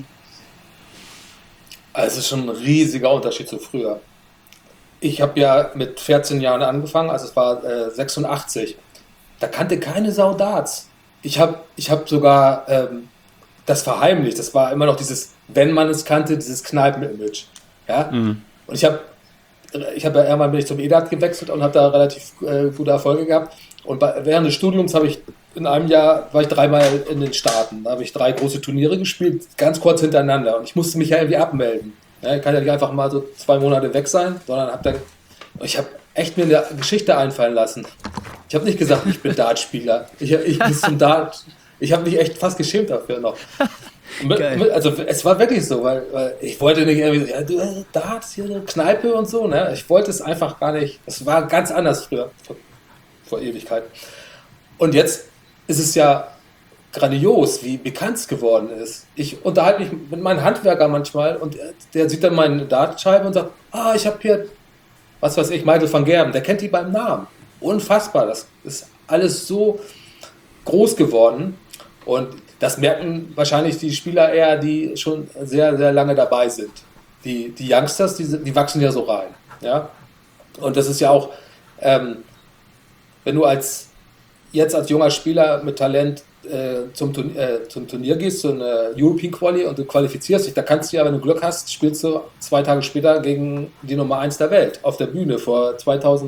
Also es ist schon ein riesiger Unterschied zu früher. Ich habe ja mit 14 Jahren angefangen, also es war 86. Da kannte keine Sau Darts. Ich hab sogar das verheimlicht. Das war immer noch dieses, wenn man es kannte, dieses Kneipen-Image. Ja? Und ich habe ja irgendwann bin ich zum EDAT gewechselt und habe da relativ gute Erfolge gehabt. Und während des Studiums war ich 3-mal in den Staaten. Da habe ich 3 große Turniere gespielt, ganz kurz hintereinander. Und ich musste mich ja irgendwie abmelden. Ja, ich kann ja nicht einfach mal so 2 Monate weg sein, sondern ich habe echt mir eine Geschichte einfallen lassen. Ich habe nicht gesagt, ich bin Dartspieler. Ich habe mich echt fast geschämt dafür noch. Also es war wirklich so, weil ich wollte nicht irgendwie, Darts, hier eine Kneipe und so. Ne? Ich wollte es einfach gar nicht. Es war ganz anders früher, vor Ewigkeiten. Und jetzt ist es ja grandios, wie bekannt es geworden ist. Ich unterhalte mich mit meinem Handwerker manchmal und der sieht dann meine Dartscheibe und sagt, ich habe hier, was weiß ich, Michael van Gerben, der kennt die beim Namen. Unfassbar, das ist alles so groß geworden und das merken wahrscheinlich die Spieler eher, die schon sehr, sehr lange dabei sind. Die Youngsters, die wachsen ja so rein. Ja? Und das ist ja auch, wenn du jetzt als junger Spieler mit Talent zum Turnier gehst, zu einer European Quali und du qualifizierst dich, da kannst du ja, wenn du Glück hast, spielst du 2 Tage später gegen die Nummer 1 der Welt auf der Bühne vor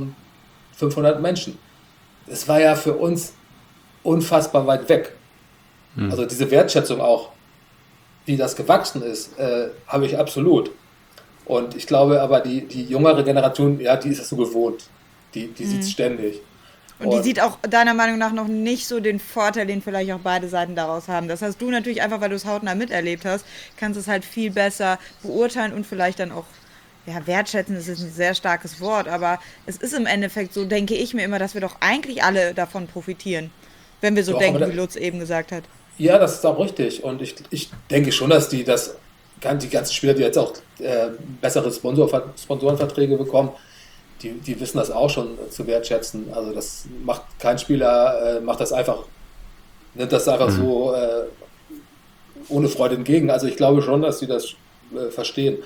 2500 Menschen. Das war ja für uns unfassbar weit weg. Also diese Wertschätzung auch, wie das gewachsen ist, habe ich absolut. Und ich glaube aber, die jüngere Generation, ja, die ist es so gewohnt. Die sieht es ständig. Und die sieht auch deiner Meinung nach noch nicht so den Vorteil, den vielleicht auch beide Seiten daraus haben. Das hast du natürlich einfach, weil du es hautnah miterlebt hast, kannst es halt viel besser beurteilen und vielleicht dann auch, ja, wertschätzen, das ist ein sehr starkes Wort, aber es ist im Endeffekt so, denke ich mir immer, dass wir doch eigentlich alle davon profitieren, wenn wir so Doch, denken, wie Lutz eben gesagt hat. Ja, das ist auch richtig. Und ich denke schon, dass die ganzen Spieler, die jetzt auch bessere Sponsorenverträge bekommen, die wissen das auch schon zu wertschätzen. Also das macht kein Spieler, nimmt das einfach so ohne Freude entgegen. Also ich glaube schon, dass die das verstehen.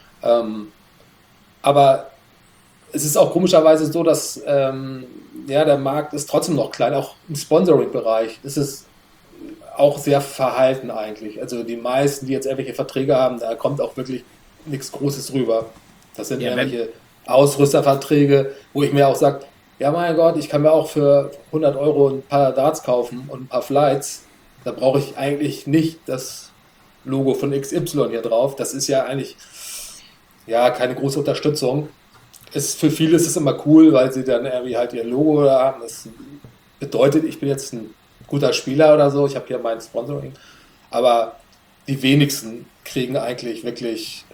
Aber es ist auch komischerweise so, dass der Markt ist trotzdem noch klein, auch im Sponsoring-Bereich ist es auch sehr verhalten eigentlich. Also die meisten, die jetzt irgendwelche Verträge haben, da kommt auch wirklich nichts Großes rüber. Das sind irgendwelche Ausrüsterverträge, wo ich mir auch sage, ja mein Gott, ich kann mir auch für 100 Euro ein paar Darts kaufen und ein paar Flights. Da brauche ich eigentlich nicht das Logo von XY hier drauf. Das ist ja eigentlich keine große Unterstützung. Für viele ist es immer cool, weil sie dann irgendwie halt ihr Logo da haben. Das bedeutet, ich bin jetzt ein guter Spieler oder so, ich habe hier mein Sponsoring. Aber die wenigsten kriegen eigentlich wirklich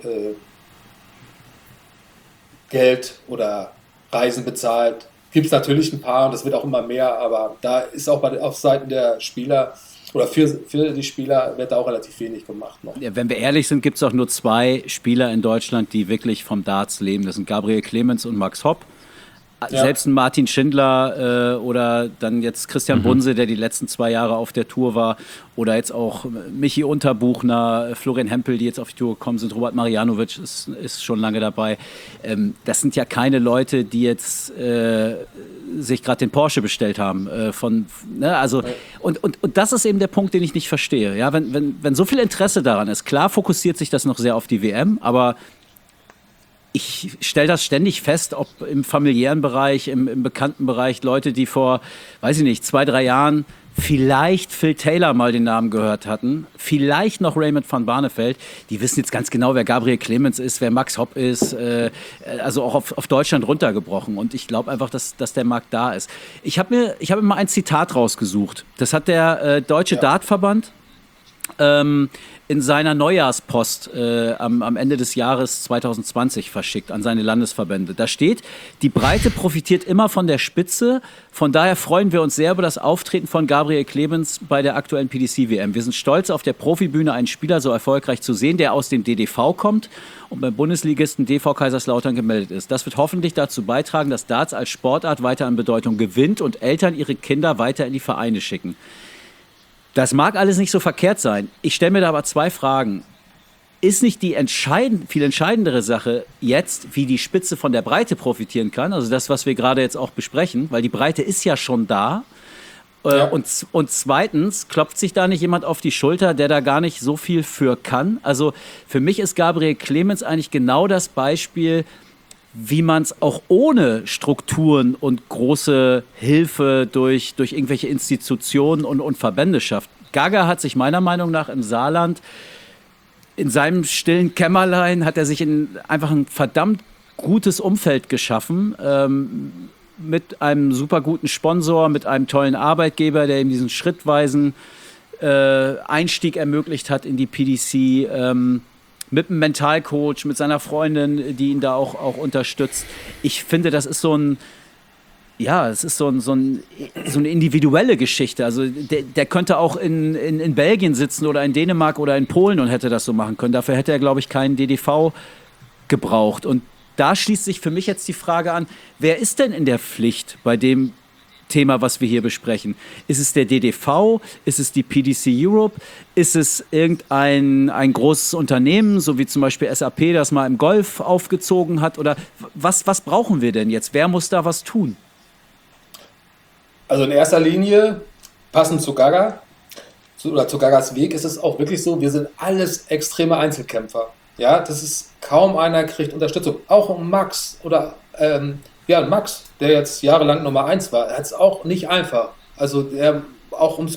Geld oder Reisen bezahlt. Gibt es natürlich ein paar und das wird auch immer mehr, aber da ist auch auf Seiten der Spieler oder für die Spieler wird da auch relativ wenig gemacht noch. Ja, wenn wir ehrlich sind, gibt es auch nur 2 Spieler in Deutschland, die wirklich vom Darts leben. Das sind Gabriel Clemens und Max Hopp. Ja. Selbst ein Martin Schindler oder dann jetzt Christian Bunse, der die letzten 2 Jahre auf der Tour war, oder jetzt auch Michi Unterbuchner, Florian Hempel, die jetzt auf die Tour gekommen sind, Robert Marjanovic ist schon lange dabei. Das sind ja keine Leute, die jetzt sich gerade den Porsche bestellt haben. Und das ist eben der Punkt, den ich nicht verstehe. Ja, wenn so viel Interesse daran ist, klar fokussiert sich das noch sehr auf die WM, aber ich stelle das ständig fest, ob im familiären Bereich, im bekannten Bereich, Leute, die vor, 2, 3 Jahren vielleicht Phil Taylor mal den Namen gehört hatten, vielleicht noch Raymond van Barneveld, die wissen jetzt ganz genau, wer Gabriel Clemens ist, wer Max Hopp ist, also auch auf Deutschland runtergebrochen. Und ich glaube einfach, dass der Markt da ist. Ich hab mir mal ein Zitat rausgesucht. Das hat der Deutsche Dartverband in seiner Neujahrspost am Ende des Jahres 2020 verschickt an seine Landesverbände. Da steht, die Breite profitiert immer von der Spitze. Von daher freuen wir uns sehr über das Auftreten von Gabriel Clemens bei der aktuellen PDC-WM. Wir sind stolz, auf der Profibühne einen Spieler so erfolgreich zu sehen, der aus dem DDV kommt und beim Bundesligisten DV Kaiserslautern gemeldet ist. Das wird hoffentlich dazu beitragen, dass Darts als Sportart weiter an Bedeutung gewinnt und Eltern ihre Kinder weiter in die Vereine schicken. Das mag alles nicht so verkehrt sein. Ich stelle mir da aber 2 Fragen. Ist nicht die viel entscheidendere Sache jetzt, wie die Spitze von der Breite profitieren kann? Also das, was wir gerade jetzt auch besprechen, weil die Breite ist ja schon da. Ja. Und zweitens, klopft sich da nicht jemand auf die Schulter, der da gar nicht so viel für kann? Also für mich ist Gabriel Clemens eigentlich genau das Beispiel, wie man es auch ohne Strukturen und große Hilfe durch irgendwelche Institutionen und Verbände schafft. Gaga hat sich meiner Meinung nach im Saarland in seinem stillen Kämmerlein hat er sich einfach ein verdammt gutes Umfeld geschaffen, mit einem super guten Sponsor, mit einem tollen Arbeitgeber, der ihm diesen schrittweisen Einstieg ermöglicht hat in die PDC, mit einem Mentalcoach, mit seiner Freundin, die ihn da auch unterstützt. Ich finde, das ist so eine individuelle Geschichte. Also der könnte auch in Belgien sitzen oder in Dänemark oder in Polen und hätte das so machen können. Dafür hätte er, glaube ich, keinen DDV gebraucht. Und da schließt sich für mich jetzt die Frage an, wer ist denn in der Pflicht bei dem Thema, was wir hier besprechen? Ist es der DDV? Ist es die PDC Europe? Ist es ein großes Unternehmen, so wie zum Beispiel SAP, das mal im Golf aufgezogen hat? Oder was brauchen wir denn jetzt? Wer muss da was tun? Also in erster Linie, passend zu Gaga, oder zu Gagas Weg, ist es auch wirklich so, wir sind alles extreme Einzelkämpfer. Ja, das ist, kaum einer kriegt Unterstützung. Auch Max oder Max, der jetzt jahrelang Nummer 1 war, hat es auch nicht einfach. Also auch um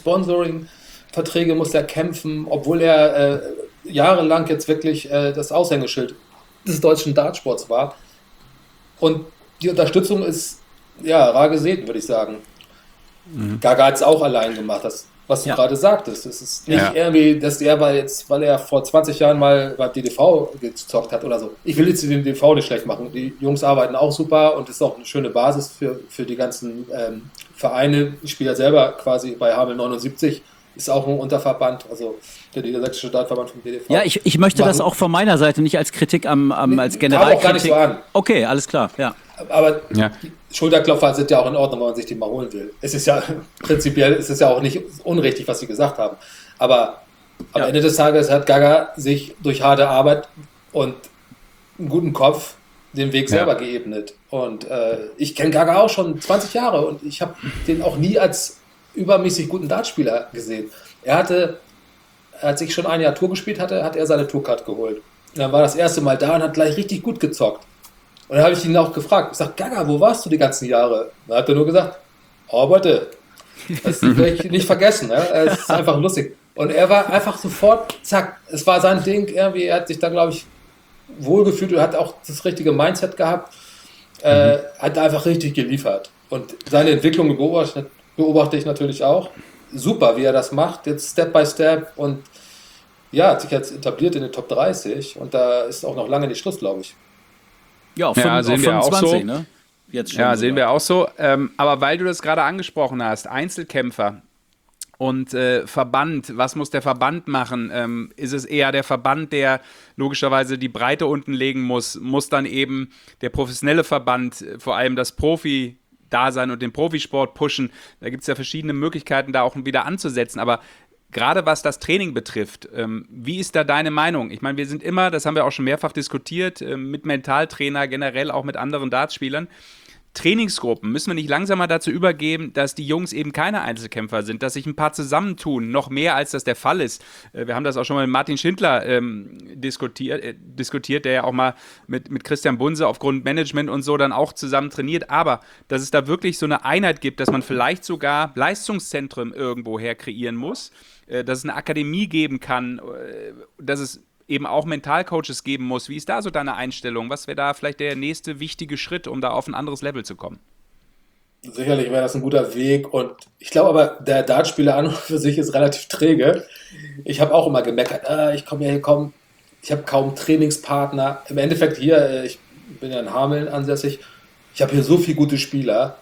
Sponsoring-Verträge muss er kämpfen, obwohl er jahrelang jetzt wirklich das Aushängeschild des deutschen Dartsports war. Und die Unterstützung ist, ja, rar gesehen, würde ich sagen. Gaga hat es auch allein gemacht, das, was du gerade sagtest. Es ist nicht irgendwie, dass weil er vor 20 Jahren mal beim DDV gezockt hat oder so. Ich will jetzt den DDV nicht schlecht machen. Die Jungs arbeiten auch super und es ist auch eine schöne Basis für die ganzen Vereine. Ich spiele ja selber quasi bei Havel 79, ist auch ein Unterverband, also der Niedersächsische Dartverband vom DDV. Ja, ich möchte das auch von meiner Seite nicht als Kritik als Generalkritik. Kam auch gar nicht so an. Okay, alles klar, ja. Aber Schulterklopfer sind ja auch in Ordnung, wenn man sich die mal holen will. Es ist ja prinzipiell, es ist ja auch nicht unrichtig, was sie gesagt haben. Aber am Ende des Tages hat Gaga sich durch harte Arbeit und einen guten Kopf den Weg selber geebnet. Und ich kenne Gaga auch schon 20 Jahre und ich habe den auch nie als übermäßig guten Dartspieler gesehen. Als ich schon ein Jahr Tour gespielt hatte, hat er seine Tourcard geholt. Und dann war das erste Mal da und hat gleich richtig gut gezockt. Und dann habe ich ihn auch gefragt, ich sage, Gaga, wo warst du die ganzen Jahre? Dann hat er nur gesagt, bitte, das werde ich nicht vergessen. Ne? Es ist einfach lustig. Und er war einfach sofort, zack, es war sein Ding, irgendwie, er hat sich da, glaube ich, wohlgefühlt und hat auch das richtige Mindset gehabt, hat einfach richtig geliefert. Und seine Entwicklung beobachte ich natürlich auch. Super, wie er das macht, jetzt Step by Step und hat sich jetzt etabliert in den Top 30 und da ist auch noch lange nicht Schluss, glaube ich. Ja, auf sehen wir 25, auch so. Ne? Jetzt schon ja, sehen wir auch so. Aber weil du das gerade angesprochen hast, Einzelkämpfer und Verband, was muss der Verband machen? Ist es eher der Verband, der logischerweise die Breite unten legen muss? Muss dann eben der professionelle Verband, vor allem das Profi-Dasein und den Profisport pushen? Da gibt es ja verschiedene Möglichkeiten, da auch wieder anzusetzen. Aber gerade was das Training betrifft, wie ist da deine Meinung? Ich meine, wir sind immer, das haben wir auch schon mehrfach diskutiert, mit Mentaltrainer, generell auch mit anderen Dartspielern. Trainingsgruppen müssen wir nicht langsam mal dazu übergeben, dass die Jungs eben keine Einzelkämpfer sind, dass sich ein paar zusammentun, noch mehr als das der Fall ist. Wir haben das auch schon mal mit Martin Schindler diskutiert, der ja auch mal mit Christian Bunse aufgrund Management und so dann auch zusammen trainiert, aber dass es da wirklich so eine Einheit gibt, dass man vielleicht sogar Leistungszentren irgendwoher kreieren muss, dass es eine Akademie geben kann, dass es eben auch Mentalcoaches geben muss. Wie ist da so deine Einstellung? Was wäre da vielleicht der nächste wichtige Schritt, um da auf ein anderes Level zu kommen? Sicherlich wäre das ein guter Weg und ich glaube aber, der Dartspieler an und für sich ist relativ träge. Ich habe auch immer gemeckert, ich habe kaum Trainingspartner. Im Endeffekt hier, ich bin ja in Hameln ansässig, ich habe hier so viele gute Spieler,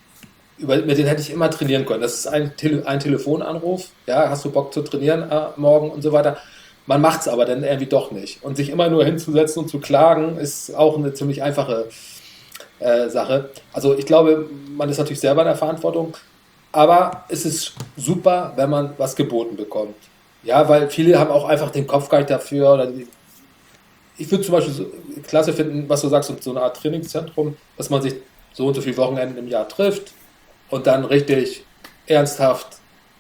mit denen hätte ich immer trainieren können. Das ist ein Telefonanruf, hast du Bock zu trainieren morgen und so weiter. Man macht es aber dann irgendwie doch nicht. Und sich immer nur hinzusetzen und zu klagen, ist auch eine ziemlich einfache Sache. Also ich glaube, man ist natürlich selber in der Verantwortung, aber es ist super, wenn man was geboten bekommt. Ja, weil viele haben auch einfach den Kopf gar nicht dafür. Ich würde zum Beispiel so klasse finden, was du sagst, so eine Art Trainingszentrum, dass man sich so und so viele Wochenenden im Jahr trifft und dann richtig ernsthaft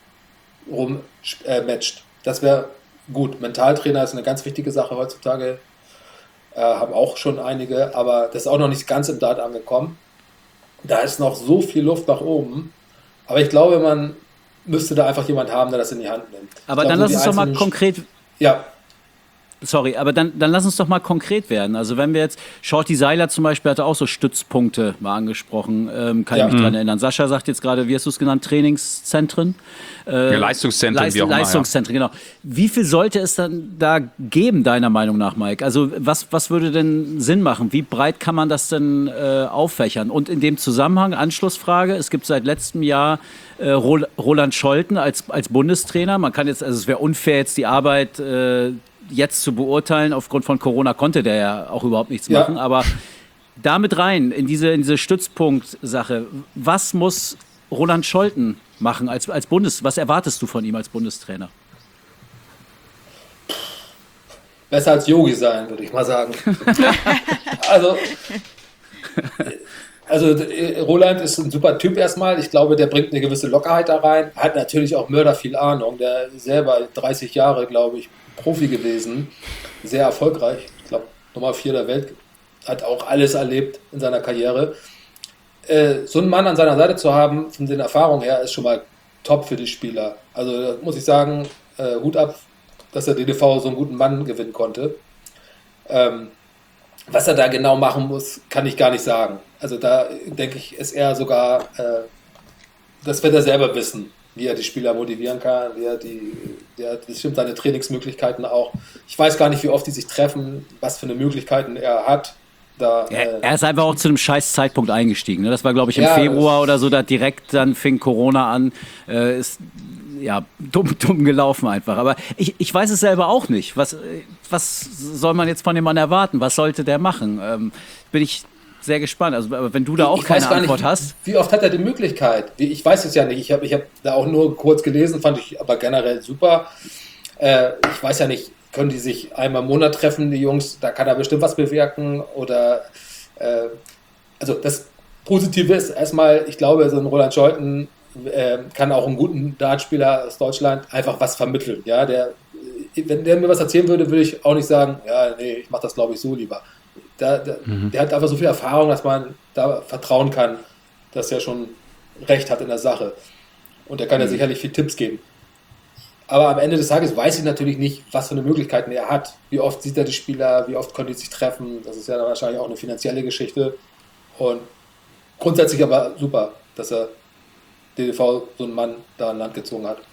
matcht. Das wäre gut. Mentaltrainer ist eine ganz wichtige Sache heutzutage. Haben auch schon einige, aber das ist auch noch nicht ganz im Dart angekommen. Da ist noch so viel Luft nach oben. Aber ich glaube, man müsste da einfach jemand haben, der das in die Hand nimmt. Aber dann lass uns doch mal konkret... Ja. Sorry, aber dann lass uns doch mal konkret werden. Also wenn wir jetzt, Shorty Seiler zum Beispiel hatte auch so Stützpunkte mal angesprochen, kann ich mich dran erinnern. Sascha sagt jetzt gerade, wie hast du es genannt, Trainingszentren? Leistungszentren, wie auch immer. Leistungszentren, genau. Wie viel sollte es dann da geben, deiner Meinung nach, Mike? Also was würde denn Sinn machen? Wie breit kann man das denn auffächern? Und in dem Zusammenhang, Anschlussfrage, es gibt seit letztem Jahr Roland Scholten als Bundestrainer. Man kann jetzt, also es wäre unfair, jetzt die Arbeit jetzt zu beurteilen. Aufgrund von Corona konnte der ja auch überhaupt nichts machen. Aber damit rein, in diese Stützpunkt-Sache, was muss Roland Scholten machen als was erwartest du von ihm als Bundestrainer? Besser als Yogi sein, würde ich mal sagen. Also Roland ist ein super Typ erstmal. Ich glaube, der bringt eine gewisse Lockerheit da rein. Hat natürlich auch mörder viel Ahnung. Der ist selber 30 Jahre, glaube ich, Profi gewesen. Sehr erfolgreich. Ich glaube, Nummer 4 der Welt. Hat auch alles erlebt in seiner Karriere. So einen Mann an seiner Seite zu haben, von den Erfahrungen her, ist schon mal top für die Spieler. Also da muss ich sagen, Hut ab, dass der DDV so einen guten Mann gewinnen konnte. Was er da genau machen muss, kann ich gar nicht sagen. Also da denke ich, ist er sogar, das wird er selber wissen, wie er die Spieler motivieren kann, der hat bestimmt seine Trainingsmöglichkeiten auch. Ich weiß gar nicht, wie oft die sich treffen, was für eine Möglichkeiten er hat. Er ist einfach auch zu einem scheiß Zeitpunkt eingestiegen. Ne? Das war, glaube ich, im Februar oder so, da direkt dann fing Corona an. Ist ja dumm gelaufen einfach. Aber ich weiß es selber auch nicht. Was soll man jetzt von dem Mann erwarten? Was sollte der machen? Bin ich sehr gespannt. Also wenn du da auch keine Antwort hast. Wie oft hat er die Möglichkeit? Ich weiß es ja nicht. Ich hab da auch nur kurz gelesen, fand ich aber generell super. Ich weiß ja nicht, können die sich einmal im Monat treffen, die Jungs, da kann er bestimmt was bewirken oder also das Positive ist erstmal, ich glaube, so ein Roland Scholten kann auch einen guten Dartspieler aus Deutschland einfach was vermitteln. Ja, wenn der mir was erzählen würde, würde ich auch nicht sagen, ja, nee, ich mache das glaube ich so lieber. Der hat einfach so viel Erfahrung, dass man da vertrauen kann, dass er schon recht hat in der Sache. Und er kann ja sicherlich viel Tipps geben. Aber am Ende des Tages weiß ich natürlich nicht, was für eine Möglichkeiten er hat. Wie oft sieht er die Spieler, wie oft können die sich treffen. Das ist ja dann wahrscheinlich auch eine finanzielle Geschichte. Und grundsätzlich aber super, dass er DDV so einen Mann da an Land gezogen hat.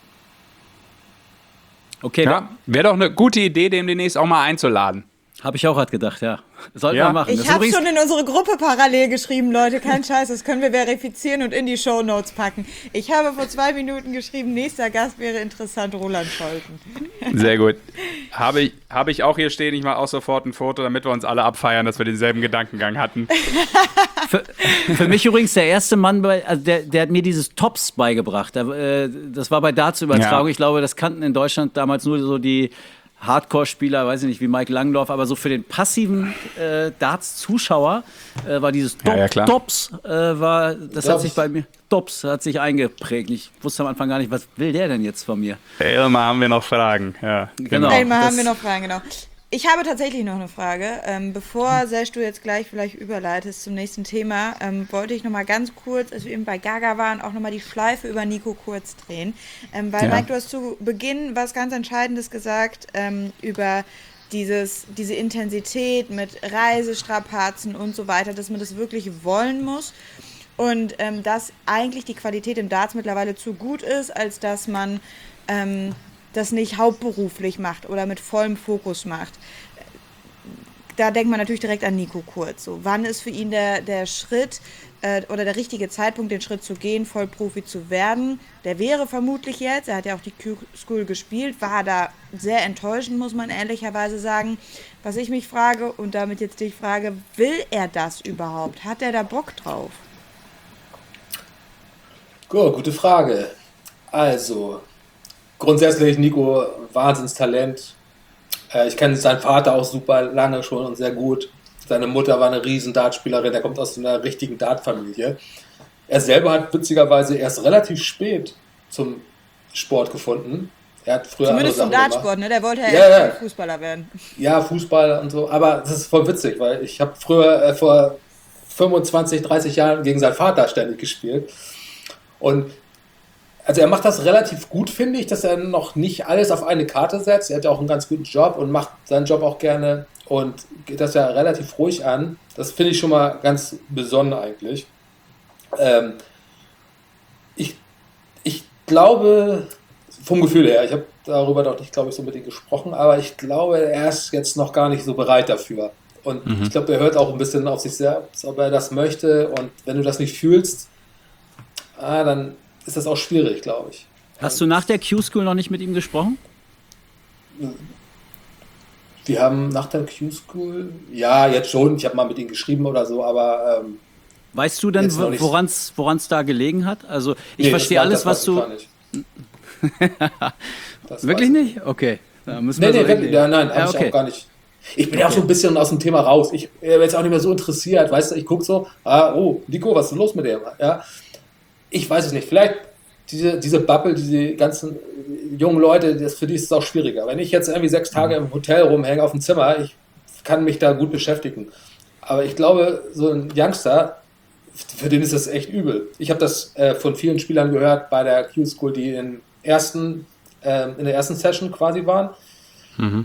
Okay, ja, wäre doch eine gute Idee, dem demnächst auch mal einzuladen. Habe ich auch gerade gedacht, ja. Sollten wir machen. Ich habe schon in unsere Gruppe parallel geschrieben, Leute, kein Scheiß, das können wir verifizieren und in die Shownotes packen. Ich habe vor 2 Minuten geschrieben, nächster Gast wäre interessant, Roland Scholten. Sehr gut. Habe ich auch hier stehen, ich mache auch sofort ein Foto, damit wir uns alle abfeiern, dass wir denselben Gedankengang hatten. Für mich übrigens der erste Mann, der hat mir dieses Tops beigebracht. Das war bei Darts-Übertragung. Ja. Ich glaube, das kannten in Deutschland damals nur so die Hardcore-Spieler, weiß ich nicht, wie Mike Langdorf, aber so für den passiven Darts-Zuschauer war dieses Tops, hat sich bei mir, Tops hat sich eingeprägt. Ich wusste am Anfang gar nicht, was will der denn jetzt von mir? Elmar, haben wir noch Fragen? Ja, genau. Elmar, haben wir noch Fragen, genau. Ich habe tatsächlich noch eine Frage. Bevor Sesh, du jetzt gleich vielleicht überleitest zum nächsten Thema, wollte ich noch mal ganz kurz, als wir eben bei Gaga waren, auch noch mal die Schleife über Nico Kurz drehen. Weil, Mike, du hast zu Beginn was ganz Entscheidendes gesagt über diese Intensität mit Reisestrapazen und so weiter, dass man das wirklich wollen muss und dass eigentlich die Qualität im Darts mittlerweile zu gut ist, als dass man das nicht hauptberuflich macht oder mit vollem Fokus macht. Da denkt man natürlich direkt an Nico Kurz. So, wann ist für ihn der Schritt oder der richtige Zeitpunkt, den Schritt zu gehen, Vollprofi zu werden? Der wäre vermutlich jetzt, er hat ja auch die Q-School gespielt, war da sehr enttäuschend, muss man ehrlicherweise sagen. Was ich mich frage und damit jetzt dich frage, will er das überhaupt? Hat er da Bock drauf? Gut, gute Frage. Also, grundsätzlich Nico, Wahnsinnstalent. Ich kenne seinen Vater auch super lange schon und sehr gut. Seine Mutter war eine riesen Dartspielerin, der kommt aus einer richtigen Dartfamilie. Er selber hat witzigerweise erst relativ spät zum Sport gefunden. Er hat früher zumindest zum Dartsport, ne? Der wollte ja erst Fußballer werden. Ja, Fußball und so. Aber das ist voll witzig, weil ich habe früher vor 25, 30 Jahren gegen seinen Vater ständig gespielt. Und also er macht das relativ gut, finde ich, dass er noch nicht alles auf eine Karte setzt. Er hat ja auch einen ganz guten Job und macht seinen Job auch gerne und geht das ja relativ ruhig an. Das finde ich schon mal ganz besonnen eigentlich. Ich glaube, vom Gefühl her, ich habe darüber noch nicht, glaube ich, so mit ihm gesprochen, aber ich glaube, er ist jetzt noch gar nicht so bereit dafür. Und ich glaube, er hört auch ein bisschen auf sich selbst, ob er das möchte. Und wenn du das nicht fühlst, dann ist das auch schwierig, glaube ich. Hast du nach der Q-School noch nicht mit ihm gesprochen? Wir haben nach der Q-School, ja, jetzt schon, ich habe mal mit ihm geschrieben oder so, aber weißt du denn, woran es da gelegen hat? Also ich verstehe alles, was du... Wirklich nicht? Okay. Da müssen wir nein, habe ich auch gar nicht. Ich bin ja auch so ein bisschen aus dem Thema raus. Ich bin jetzt auch nicht mehr so interessiert, weißt du, ich gucke so, Nico, was ist denn los mit dem? Ja. Ich weiß es nicht, vielleicht diese Bubble, diese ganzen jungen Leute, für die ist es auch schwieriger. Wenn ich jetzt irgendwie 6 Tage im Hotel rumhänge auf dem Zimmer, ich kann mich da gut beschäftigen. Aber ich glaube, so ein Youngster, für den ist das echt übel. Ich habe das von vielen Spielern gehört bei der Q-School, die in der ersten Session quasi waren.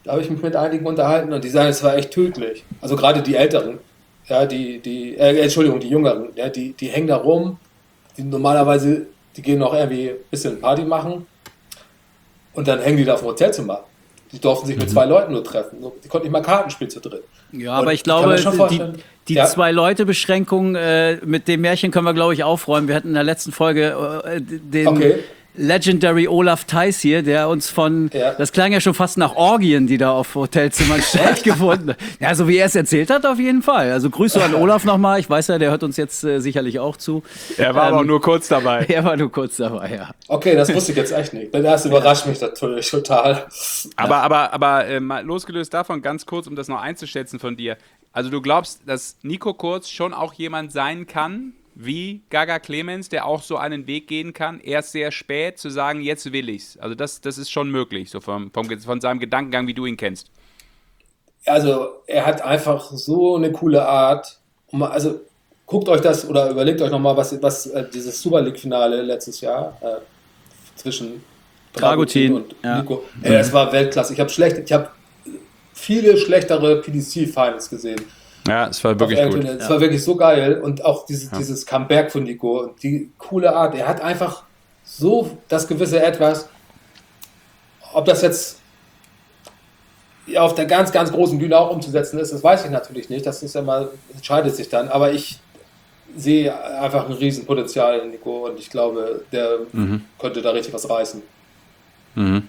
Da habe ich mich mit einigen unterhalten und die sagen, es war echt tödlich. Also gerade die Älteren, ja, Entschuldigung, die Jüngeren, ja, die hängen da rum, die normalerweise, die gehen noch irgendwie ein bisschen Party machen und dann hängen die da auf dem Hotelzimmer. Die durften sich mit 2 Leuten nur treffen. Die konnten nicht mal Karten spielen zu dritt. Ja, Und aber ich kann mir glaube, schon vorstellen, die ja. 2-Leute-Beschränkung mit dem Märchen können wir, glaube ich, aufräumen. Wir hatten in der letzten Folge den Okay. Legendary Olaf Theis hier, der uns Ja. das klang ja schon fast nach Orgien, die da auf Hotelzimmern stattgefunden haben. Ja, so wie er es erzählt hat, auf jeden Fall. Also Grüße an Olaf nochmal. Ich weiß ja, der hört uns jetzt sicherlich auch zu. Er war aber auch nur kurz dabei. Er war nur kurz dabei, ja. Okay, das wusste ich jetzt echt nicht. Das überrascht mich natürlich total. Aber mal losgelöst davon, ganz kurz, um das noch einzuschätzen von dir. Also du glaubst, dass Nico Kurz schon auch jemand sein kann, wie Gaga Clemens, der auch so einen Weg gehen kann, erst sehr spät zu sagen, jetzt will ich's. Also das ist schon möglich, so von seinem Gedankengang, wie du ihn kennst. Also er hat einfach so eine coole Art. Also guckt euch das oder überlegt euch nochmal, was dieses Super League-Finale letztes Jahr zwischen Dragutin und ja. Nico. Es war Weltklasse. Ich habe viele schlechtere PDC-Finals gesehen. Ja, es war wirklich gut. Es war wirklich so geil und auch dieses Comeback von Nico und die coole Art. Er hat einfach so das gewisse Etwas, ob das jetzt auf der ganz, ganz großen Bühne auch umzusetzen ist, das weiß ich natürlich nicht. Das ist ja mal, entscheidet sich dann. Aber ich sehe einfach ein Riesenpotenzial in Nico und ich glaube, der könnte da richtig was reißen. Mhm.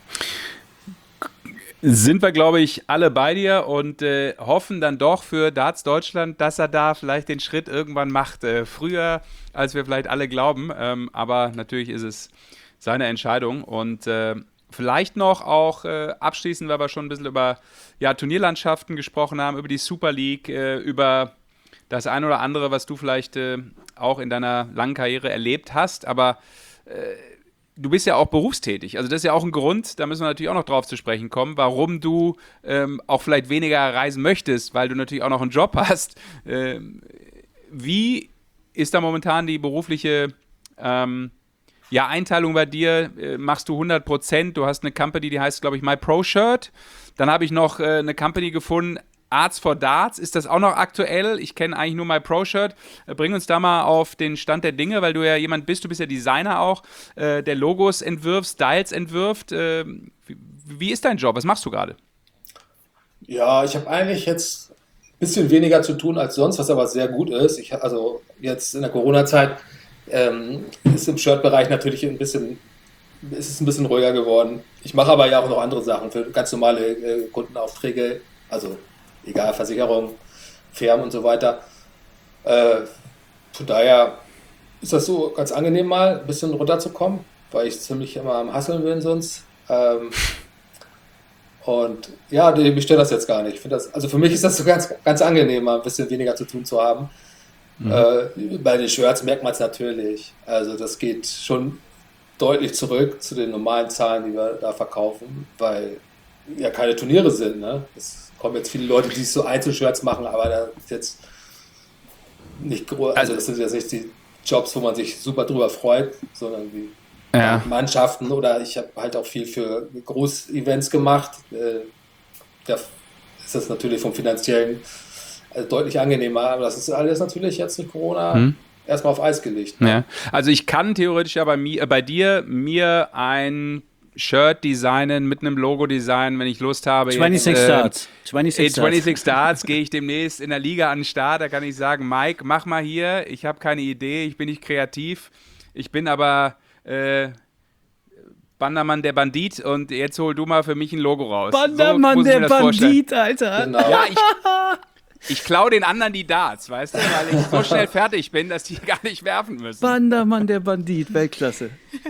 Sind wir, glaube ich, alle bei dir und hoffen dann doch für Darts Deutschland, dass er da vielleicht den Schritt irgendwann macht. Früher, als wir vielleicht alle glauben. Aber natürlich ist es seine Entscheidung. Und vielleicht noch auch abschließend, weil wir schon ein bisschen über Turnierlandschaften gesprochen haben, über die Super League, über das ein oder andere, was du vielleicht auch in deiner langen Karriere erlebt hast. Aber du bist ja auch berufstätig, also das ist ja auch ein Grund, da müssen wir natürlich auch noch drauf zu sprechen kommen, warum du auch vielleicht weniger reisen möchtest, weil du natürlich auch noch einen Job hast. Wie ist da momentan die berufliche Einteilung bei dir? Machst du 100%? Du hast eine Company, die heißt, glaube ich, My Pro Shirt. Dann habe ich noch eine Company gefunden, Arts for Darts, ist das auch noch aktuell? Ich kenne eigentlich nur My Pro Shirt. Bring uns da mal auf den Stand der Dinge, weil du ja jemand bist, du bist ja Designer auch, der Logos entwirft, Styles entwirft. Wie ist dein Job? Was machst du gerade? Ja, ich habe eigentlich jetzt ein bisschen weniger zu tun als sonst, was aber sehr gut ist. Also jetzt in der Corona-Zeit ist im Shirt-Bereich natürlich ist es ein bisschen ruhiger geworden. Ich mache aber ja auch noch andere Sachen für ganz normale Kundenaufträge, also egal, Versicherung, Firmen und so weiter. Von daher ist das so ganz angenehm mal, ein bisschen runterzukommen, weil ich ziemlich immer am Hasseln bin sonst. Und ja, mich stört das jetzt gar nicht. Also für mich ist das so ganz, ganz angenehm, mal ein bisschen weniger zu tun zu haben. Bei den Shirts merkt man es natürlich. Also das geht schon deutlich zurück zu den normalen Zahlen, die wir da verkaufen, weil ja keine Turniere sind. Ne? Es kommen jetzt viele Leute, die so Einzelshirts machen, aber da ist jetzt nicht groß. Also das sind jetzt nicht die Jobs, wo man sich super drüber freut, sondern die Mannschaften oder ich habe halt auch viel für Großevents gemacht. Da ist das natürlich vom Finanziellen deutlich angenehmer, aber das ist alles natürlich jetzt durch Corona erstmal auf Eis gelegt. Ne? Ja. Also ich kann theoretisch ja bei dir mir ein Shirt designen, mit einem Logo designen, wenn ich Lust habe. 26 Starts. 26 Starts gehe ich demnächst in der Liga an den Start. Da kann ich sagen, Mike, mach mal hier. Ich habe keine Idee, ich bin nicht kreativ. Ich bin aber Bandermann der Bandit und jetzt hol du mal für mich ein Logo raus. Bandermann der Bandit, Alter. Genau. Ja, ich klaue den anderen die Darts, weißt du, weil ich so schnell fertig bin, dass die gar nicht werfen müssen. Bandermann der Bandit, Weltklasse.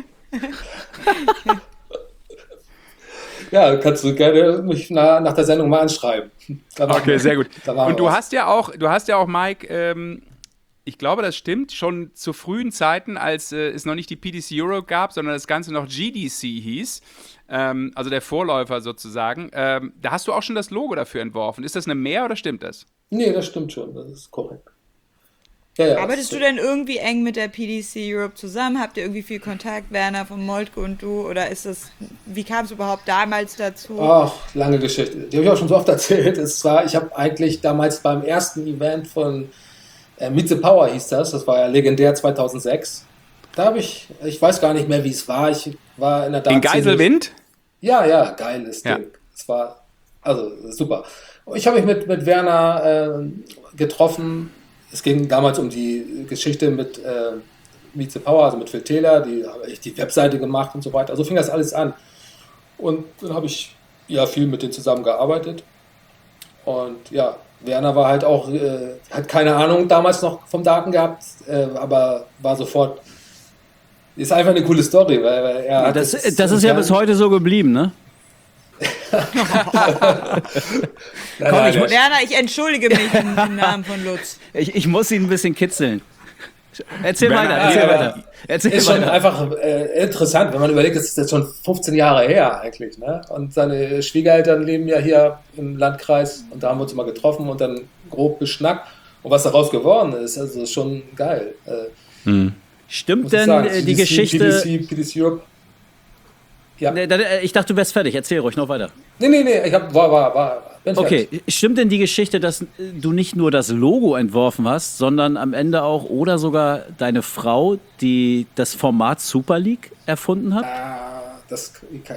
Ja, kannst du gerne mich nach der Sendung mal anschreiben. Okay, sehr gut. Und du hast ja auch, Mike, ich glaube, das stimmt, schon zu frühen Zeiten, als es noch nicht die PDC Euro gab, sondern das Ganze noch GDC hieß, also der Vorläufer sozusagen, da hast du auch schon das Logo dafür entworfen. Ist das eine Mehr oder stimmt das? Nee, das stimmt schon, das ist korrekt. Ja, Arbeitest du denn irgendwie eng mit der PDC Europe zusammen? Habt ihr irgendwie viel Kontakt, Werner von Moltke und du? Oder wie kam es überhaupt damals dazu? Ach, lange Geschichte. Die habe ich auch schon so oft erzählt. Ich habe eigentlich damals beim ersten Event von Meet the Power hieß das war ja legendär 2006. Da habe ich weiß gar nicht mehr, wie es war. Ich war in der In Geiselwind? Ja, geiles Ding. Es war, also super. Ich habe mich mit Werner getroffen. Es ging damals um die Geschichte mit Meet the Power, also mit Phil Taylor, die habe ich die Webseite gemacht und so weiter. Also fing das alles an. Und dann habe ich viel mit denen zusammengearbeitet. Und ja, Werner war halt auch, hat keine Ahnung damals noch vom Daten gehabt, aber war sofort, ist einfach eine coole Story, weil er das ist ja bis heute so geblieben, ne? Werner, ich entschuldige mich im Namen von Lutz. Ich muss ihn ein bisschen kitzeln. Erzähl weiter. Ist schon einfach interessant, wenn man überlegt, das ist jetzt schon 15 Jahre her eigentlich. Ne? Und seine Schwiegereltern leben ja hier im Landkreis und da haben wir uns mal getroffen und dann grob beschnackt. Und was daraus geworden ist, also ist schon geil. Stimmt denn die Geschichte... PDC Europe. Ja. Ich dachte, du wärst fertig. Erzähl ruhig noch weiter. Nee, ich bin okay, fertig. stimmt denn die Geschichte, dass du nicht nur das Logo entworfen hast, sondern am Ende auch oder sogar deine Frau, die das Format Super League erfunden hat? Das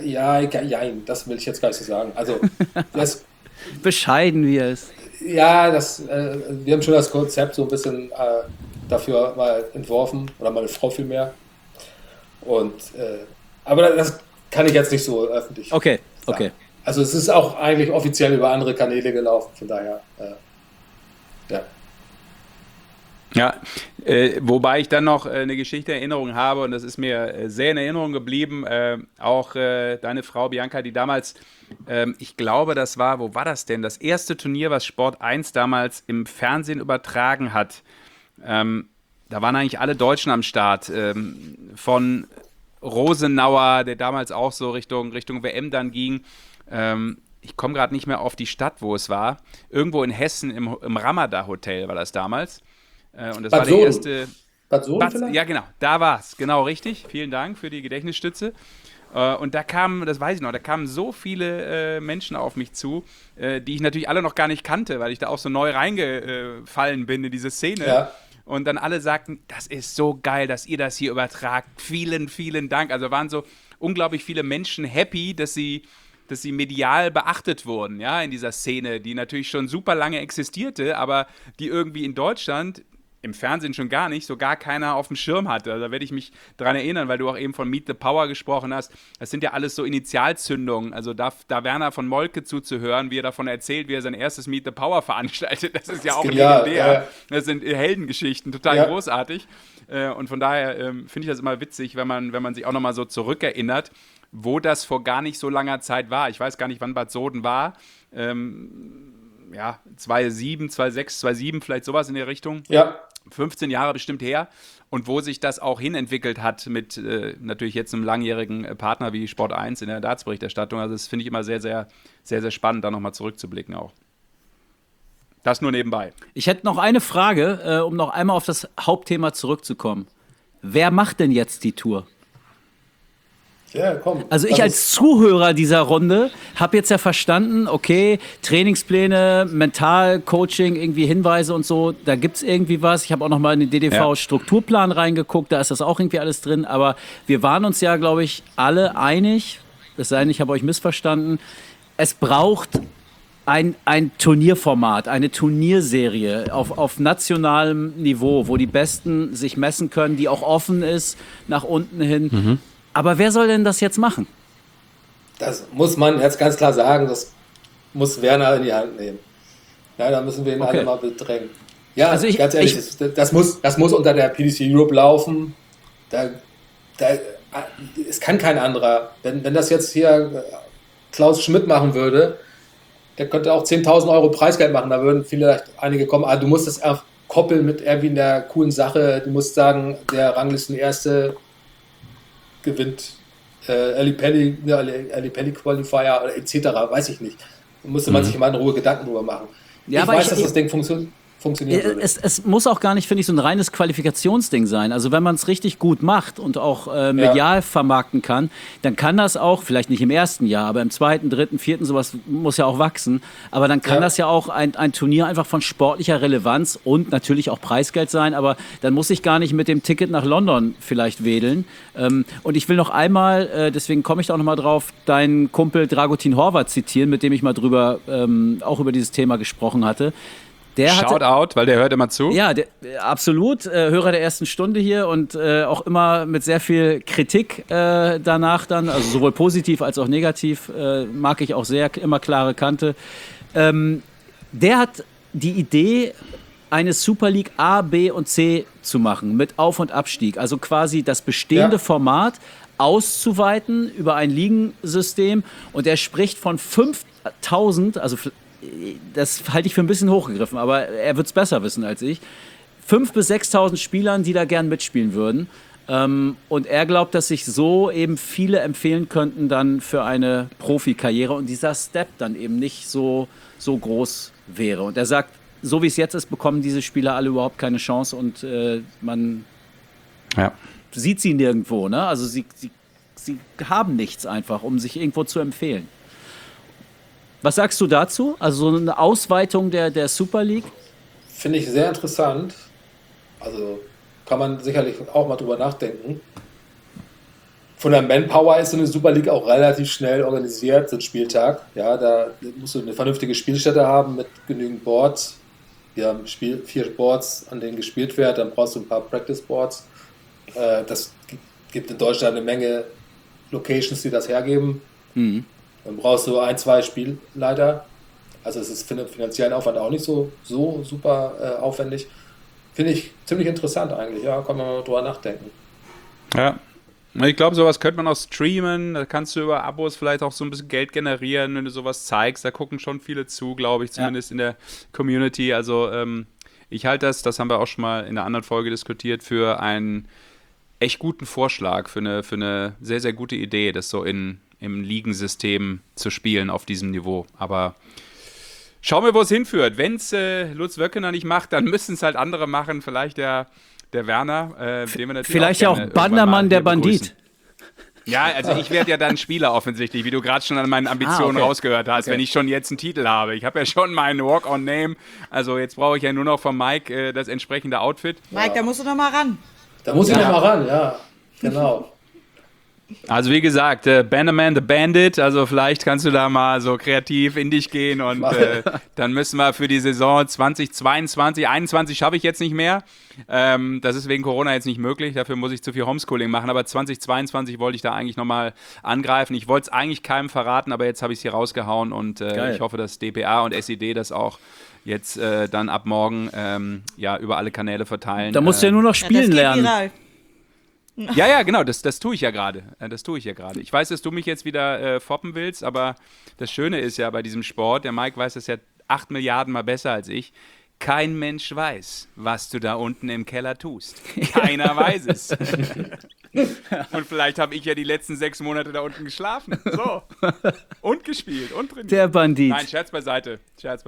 will ich jetzt gar nicht so sagen. Also, bescheiden wie er ist. Ja, wir haben schon das Konzept so ein bisschen dafür mal entworfen, oder meine Frau vielmehr. Und, aber das kann ich jetzt nicht so öffentlich sagen. Okay. Also es ist auch eigentlich offiziell über andere Kanäle gelaufen, von daher, ja. Ja, wobei ich dann noch eine Geschichte in Erinnerung habe und das ist mir sehr in Erinnerung geblieben. Auch deine Frau Bianca, die damals, ich glaube, wo war das denn? Das erste Turnier, was Sport 1 damals im Fernsehen übertragen hat. Da waren eigentlich alle Deutschen am Start. Von Rosenauer, der damals auch so Richtung WM dann ging. Ich komme gerade nicht mehr auf die Stadt, wo es war. Irgendwo in Hessen im Ramada Hotel war das damals. Und das war der erste. Bad Sohn vielleicht? Ja, genau, da war es. Genau, richtig. Vielen Dank für die Gedächtnisstütze. Und da kamen, das weiß ich noch, da kamen so viele Menschen auf mich zu, die ich natürlich alle noch gar nicht kannte, weil ich da auch so neu reingefallen bin in diese Szene. Ja. Und dann alle sagten, das ist so geil, dass ihr das hier übertragt. Vielen, vielen Dank. Also waren so unglaublich viele Menschen happy, dass sie medial beachtet wurden, ja, in dieser Szene, die natürlich schon super lange existierte, aber die irgendwie in Deutschland im Fernsehen schon gar nicht, so gar keiner auf dem Schirm hatte. Also da werde ich mich dran erinnern, weil du auch eben von Meet the Power gesprochen hast. Das sind ja alles so Initialzündungen. Also da Werner von Moltke zuzuhören, wie er davon erzählt, wie er sein erstes Meet the Power veranstaltet, das ist ja auch legendär. Das sind Heldengeschichten, total großartig. Und von daher finde ich das immer witzig, wenn man sich auch nochmal so zurückerinnert, wo das vor gar nicht so langer Zeit war. Ich weiß gar nicht, wann Bad Soden war. 2007, 2006, 2007, vielleicht sowas in der Richtung. Ja. 15 Jahre bestimmt her. Und wo sich das auch hinentwickelt hat mit natürlich jetzt einem langjährigen Partner wie Sport 1 in der Dartsberichterstattung. Also das finde ich immer sehr, sehr, sehr, sehr spannend, da nochmal zurückzublicken auch. Das nur nebenbei. Ich hätte noch eine Frage, um noch einmal auf das Hauptthema zurückzukommen. Wer macht denn jetzt die Tour? Ja, komm. Also ich als Zuhörer dieser Runde habe jetzt ja verstanden, okay, Trainingspläne, Mental-Coaching, irgendwie Hinweise und so, da gibt es irgendwie was. Ich habe auch noch mal in den DDV-Strukturplan reingeguckt, da ist das auch irgendwie alles drin. Aber wir waren uns ja, glaube ich, alle einig, es sei denn, ich habe euch missverstanden, es braucht ein Turnierformat, eine Turnierserie auf nationalem Niveau, wo die Besten sich messen können, die auch offen ist, nach unten hin. Mhm. Aber wer soll denn das jetzt machen? Das muss man jetzt ganz klar sagen, das muss Werner in die Hand nehmen. Ja, da müssen wir ihn alle mal bedrängen. Ja, also ganz ehrlich, das muss unter der PDC Europe laufen. Es kann kein anderer. Wenn das jetzt hier Klaus Schmidt machen würde, der könnte auch 10.000 Euro Preisgeld machen, da würden vielleicht einige kommen. Aber du musst das auch koppeln mit irgendwie einer coolen Sache. Du musst sagen, der Ranglistenerste gewinnt Ali Penny Qualifier oder etc., weiß ich nicht. Da musste man sich immer in Ruhe Gedanken drüber machen. Ja, ich weiß, dass das Ding funktioniert. funktionieren würde. Es muss auch gar nicht, finde ich, so ein reines Qualifikationsding sein. Also wenn man es richtig gut macht und auch medial vermarkten kann, dann kann das auch, vielleicht nicht im ersten Jahr, aber im zweiten, dritten, vierten, sowas muss ja auch wachsen. Aber dann kann das ja auch ein Turnier einfach von sportlicher Relevanz und natürlich auch Preisgeld sein. Aber dann muss ich gar nicht mit dem Ticket nach London vielleicht wedeln. Und ich will noch einmal, deswegen komme ich da auch noch mal drauf, deinen Kumpel Dragutin Horvat zitieren, mit dem ich mal auch über dieses Thema gesprochen hatte. Shoutout, weil der hört immer zu. Ja, absolut. Hörer der ersten Stunde hier und auch immer mit sehr viel Kritik danach dann, also sowohl positiv als auch negativ, mag ich auch sehr, immer klare Kante. Der hat die Idee, eine Super League A, B und C zu machen mit Auf- und Abstieg. Also quasi das bestehende Format auszuweiten über ein Ligensystem. Und er spricht von 5.000, also das halte ich für ein bisschen hochgegriffen, aber er wird es besser wissen als ich, 5.000 bis 6.000 Spielern, die da gern mitspielen würden. Und er glaubt, dass sich so eben viele empfehlen könnten dann für eine Profikarriere und dieser Step dann eben nicht so groß wäre. Und er sagt, so wie es jetzt ist, bekommen diese Spieler alle überhaupt keine Chance und man sieht sie nirgendwo. Ne? Also sie haben nichts einfach, um sich irgendwo zu empfehlen. Was sagst du dazu? Also so eine Ausweitung der Super League? Finde ich sehr interessant. Also kann man sicherlich auch mal drüber nachdenken. Von der Manpower ist so eine Super League auch relativ schnell organisiert, so ein Spieltag. Ja, da musst du eine vernünftige Spielstätte haben mit genügend Boards. Wir haben 4 Boards, an denen gespielt wird. Dann brauchst du ein paar Practice Boards. Das gibt in Deutschland eine Menge Locations, die das hergeben. Mhm. Dann brauchst du 1, 2 Spielleiter. Also es ist für den finanziellen Aufwand auch nicht so super aufwendig. Finde ich ziemlich interessant eigentlich. Ja, kann man mal drüber nachdenken. Ja. Ich glaube, sowas könnte man auch streamen. Da kannst du über Abos vielleicht auch so ein bisschen Geld generieren, wenn du sowas zeigst. Da gucken schon viele zu, glaube ich, zumindest in der Community. Also ich halte das haben wir auch schon mal in einer anderen Folge diskutiert, für einen echt guten Vorschlag, für eine sehr, sehr gute Idee, das so im Ligensystem zu spielen auf diesem Niveau. Aber schauen wir, wo es hinführt. Wenn es Lutz Wöckener nicht macht, dann müssen es halt andere machen. Vielleicht der Werner, den wir natürlich vielleicht auch Bandermann, der Bandit. Ja, also ich werde ja dann Spieler offensichtlich, wie du gerade schon an meinen Ambitionen rausgehört hast, wenn ich schon jetzt einen Titel habe. Ich habe ja schon meinen Walk-on-Name, also jetzt brauche ich ja nur noch von Mike das entsprechende Outfit. Mike, da musst du noch mal ran. Da muss ich noch mal ran, ja, genau. Also wie gesagt, Bannerman the Bandit, also vielleicht kannst du da mal so kreativ in dich gehen und dann müssen wir für die Saison 2022, 2021 schaffe ich jetzt nicht mehr. Das ist wegen Corona jetzt nicht möglich, dafür muss ich zu viel Homeschooling machen, aber 2022 wollte ich da eigentlich nochmal angreifen. Ich wollte es eigentlich keinem verraten, aber jetzt habe ich es hier rausgehauen und ich hoffe, dass DPA und SED das auch jetzt dann ab morgen über alle Kanäle verteilen. Da musst du ja nur noch spielen lernen. Viral. Ja, genau, das tue ich ja gerade. Ich weiß, dass du mich jetzt wieder foppen willst, aber das Schöne ist ja bei diesem Sport, der Mike weiß das ja 8 Milliarden Mal besser als ich, kein Mensch weiß, was du da unten im Keller tust. Keiner weiß es. Und vielleicht habe ich ja die letzten 6 Monate da unten geschlafen. So. Und gespielt und trainiert. Der Bandit. Nein, Scherz beiseite.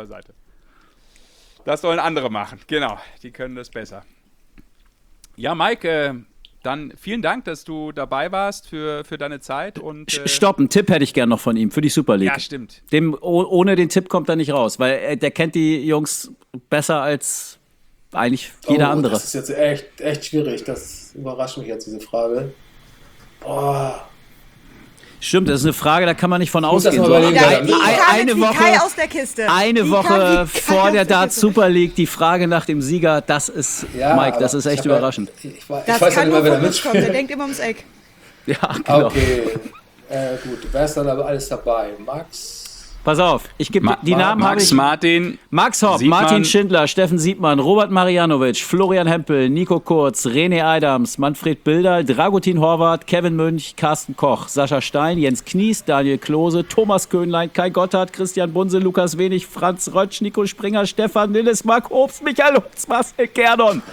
Das sollen andere machen. Genau, die können das besser. Ja, Mike, dann vielen Dank, dass du dabei warst für deine Zeit. Und Stopp, einen Tipp hätte ich gern noch von ihm für die Super League. Ja, stimmt. Ohne den Tipp kommt er nicht raus, weil der kennt die Jungs besser als eigentlich jeder andere. Das ist jetzt echt schwierig. Das überrascht mich jetzt, diese Frage. Boah. Stimmt, das ist eine Frage, da kann man nicht von ausgehen. Eine Woche aus der Kiste. Eine Woche vor der Darts Super League, die Frage nach dem Sieger, das ist, Mike, das ist echt überraschend. Ich weiß ja nicht mal, wer da mitspielt. Der denkt immer ums Eck. Ja, genau. Okay, gut, wer ist dann aber alles dabei? Max? Pass auf, ich gebe die Namen habe ich. Max Hopp, Siebmann, Martin Schindler, Steffen Siebmann, Robert Marianovic, Florian Hempel, Nico Kurz, René Adams, Manfred Bilder, Dragutin Horvat, Kevin Münch, Carsten Koch, Sascha Stein, Jens Knies, Daniel Klose, Thomas Köhnlein, Kai Gotthard, Christian Bunse, Lukas Wenig, Franz Rötsch, Nico Springer, Stefan Nilles, Marc Obst, Michael Hutz, Marcel Kerdon.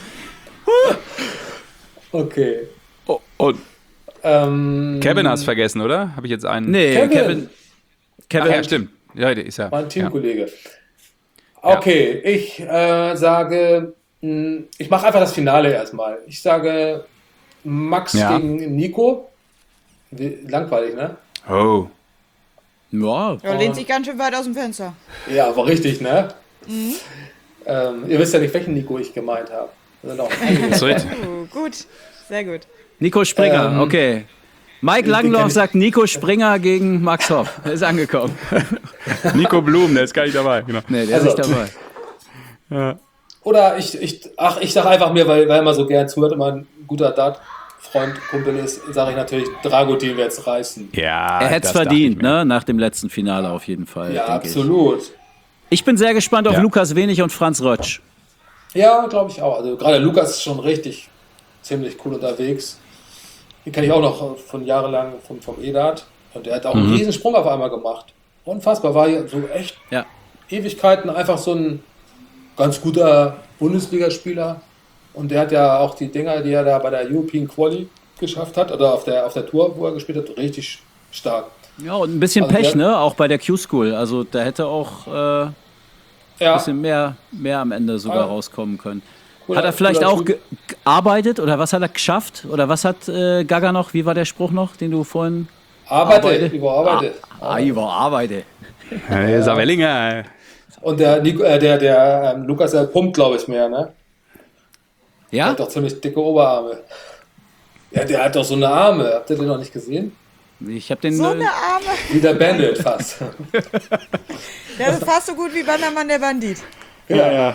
Okay. Oh, und Kevin hast vergessen, oder? Habe ich jetzt einen? Nee, Kevin. Ach ja, stimmt. Ja, der ist ja. Mein Teamkollege. Okay, ich sage, ich mache einfach das Finale erstmal. Ich sage Max gegen Nico. Langweilig, ne? Oh. Ja, Er lehnt sich ganz schön weit aus dem Fenster. Ja, aber richtig, ne? Ihr wisst ja nicht, welchen Nico ich gemeint habe. Das sind auch einige. Gut, sehr gut. Nico Springer, okay. Mike Langloff sagt Nico Springer gegen Max Hopp. Er ist angekommen. Nico Blum, der ist gar nicht dabei. Genau. Nee, der ist nicht dabei. Oder ich sage einfach mir, weil er immer so gern zuhört, immer ein guter Dart-Freund, Kumpel ist, sage ich natürlich, Dragutin wird es reißen. Ja, Er hätte es verdient, ne? Nach dem letzten Finale auf jeden Fall. Ja, denke absolut. Ich bin sehr gespannt auf Ja. Lukas Wenig und Franz Rötsch. Ja, glaube ich auch. Also gerade Lukas ist schon richtig ziemlich cool unterwegs. Den kenne ich auch noch von jahrelang vom E-Dart. Und der hat auch einen riesen Sprung auf einmal gemacht. Unfassbar. War hier so echt Ja. Ewigkeiten einfach so ein ganz guter Bundesligaspieler. Und der hat ja auch die Dinger, die er da bei der European Quali geschafft hat, oder auf der Tour, wo er gespielt hat, richtig stark. Ja, und ein bisschen Also Pech, der- ne? Auch bei der Q-School. Also da hätte auch ein Ja, bisschen mehr am Ende sogar Ja. rauskommen können. Cooler- Hat er vielleicht cooler auch Typ. gearbeitet oder was hat er geschafft? Oder was hat Gaga noch, wie war der Spruch noch, den du vorhin... Überarbeitet. Überarbeitet. Hey, Savellinger. Und der Lukas, der pumpt, glaube ich, mehr, ne? Der Ja? hat doch ziemlich dicke Oberarme. Ja, der hat doch so eine Arme. Habt ihr den noch nicht gesehen? Ich habe den... So eine Arme. Wie der Bandit fast. Der ist fast so gut wie Bannermann der Bandit. Ja.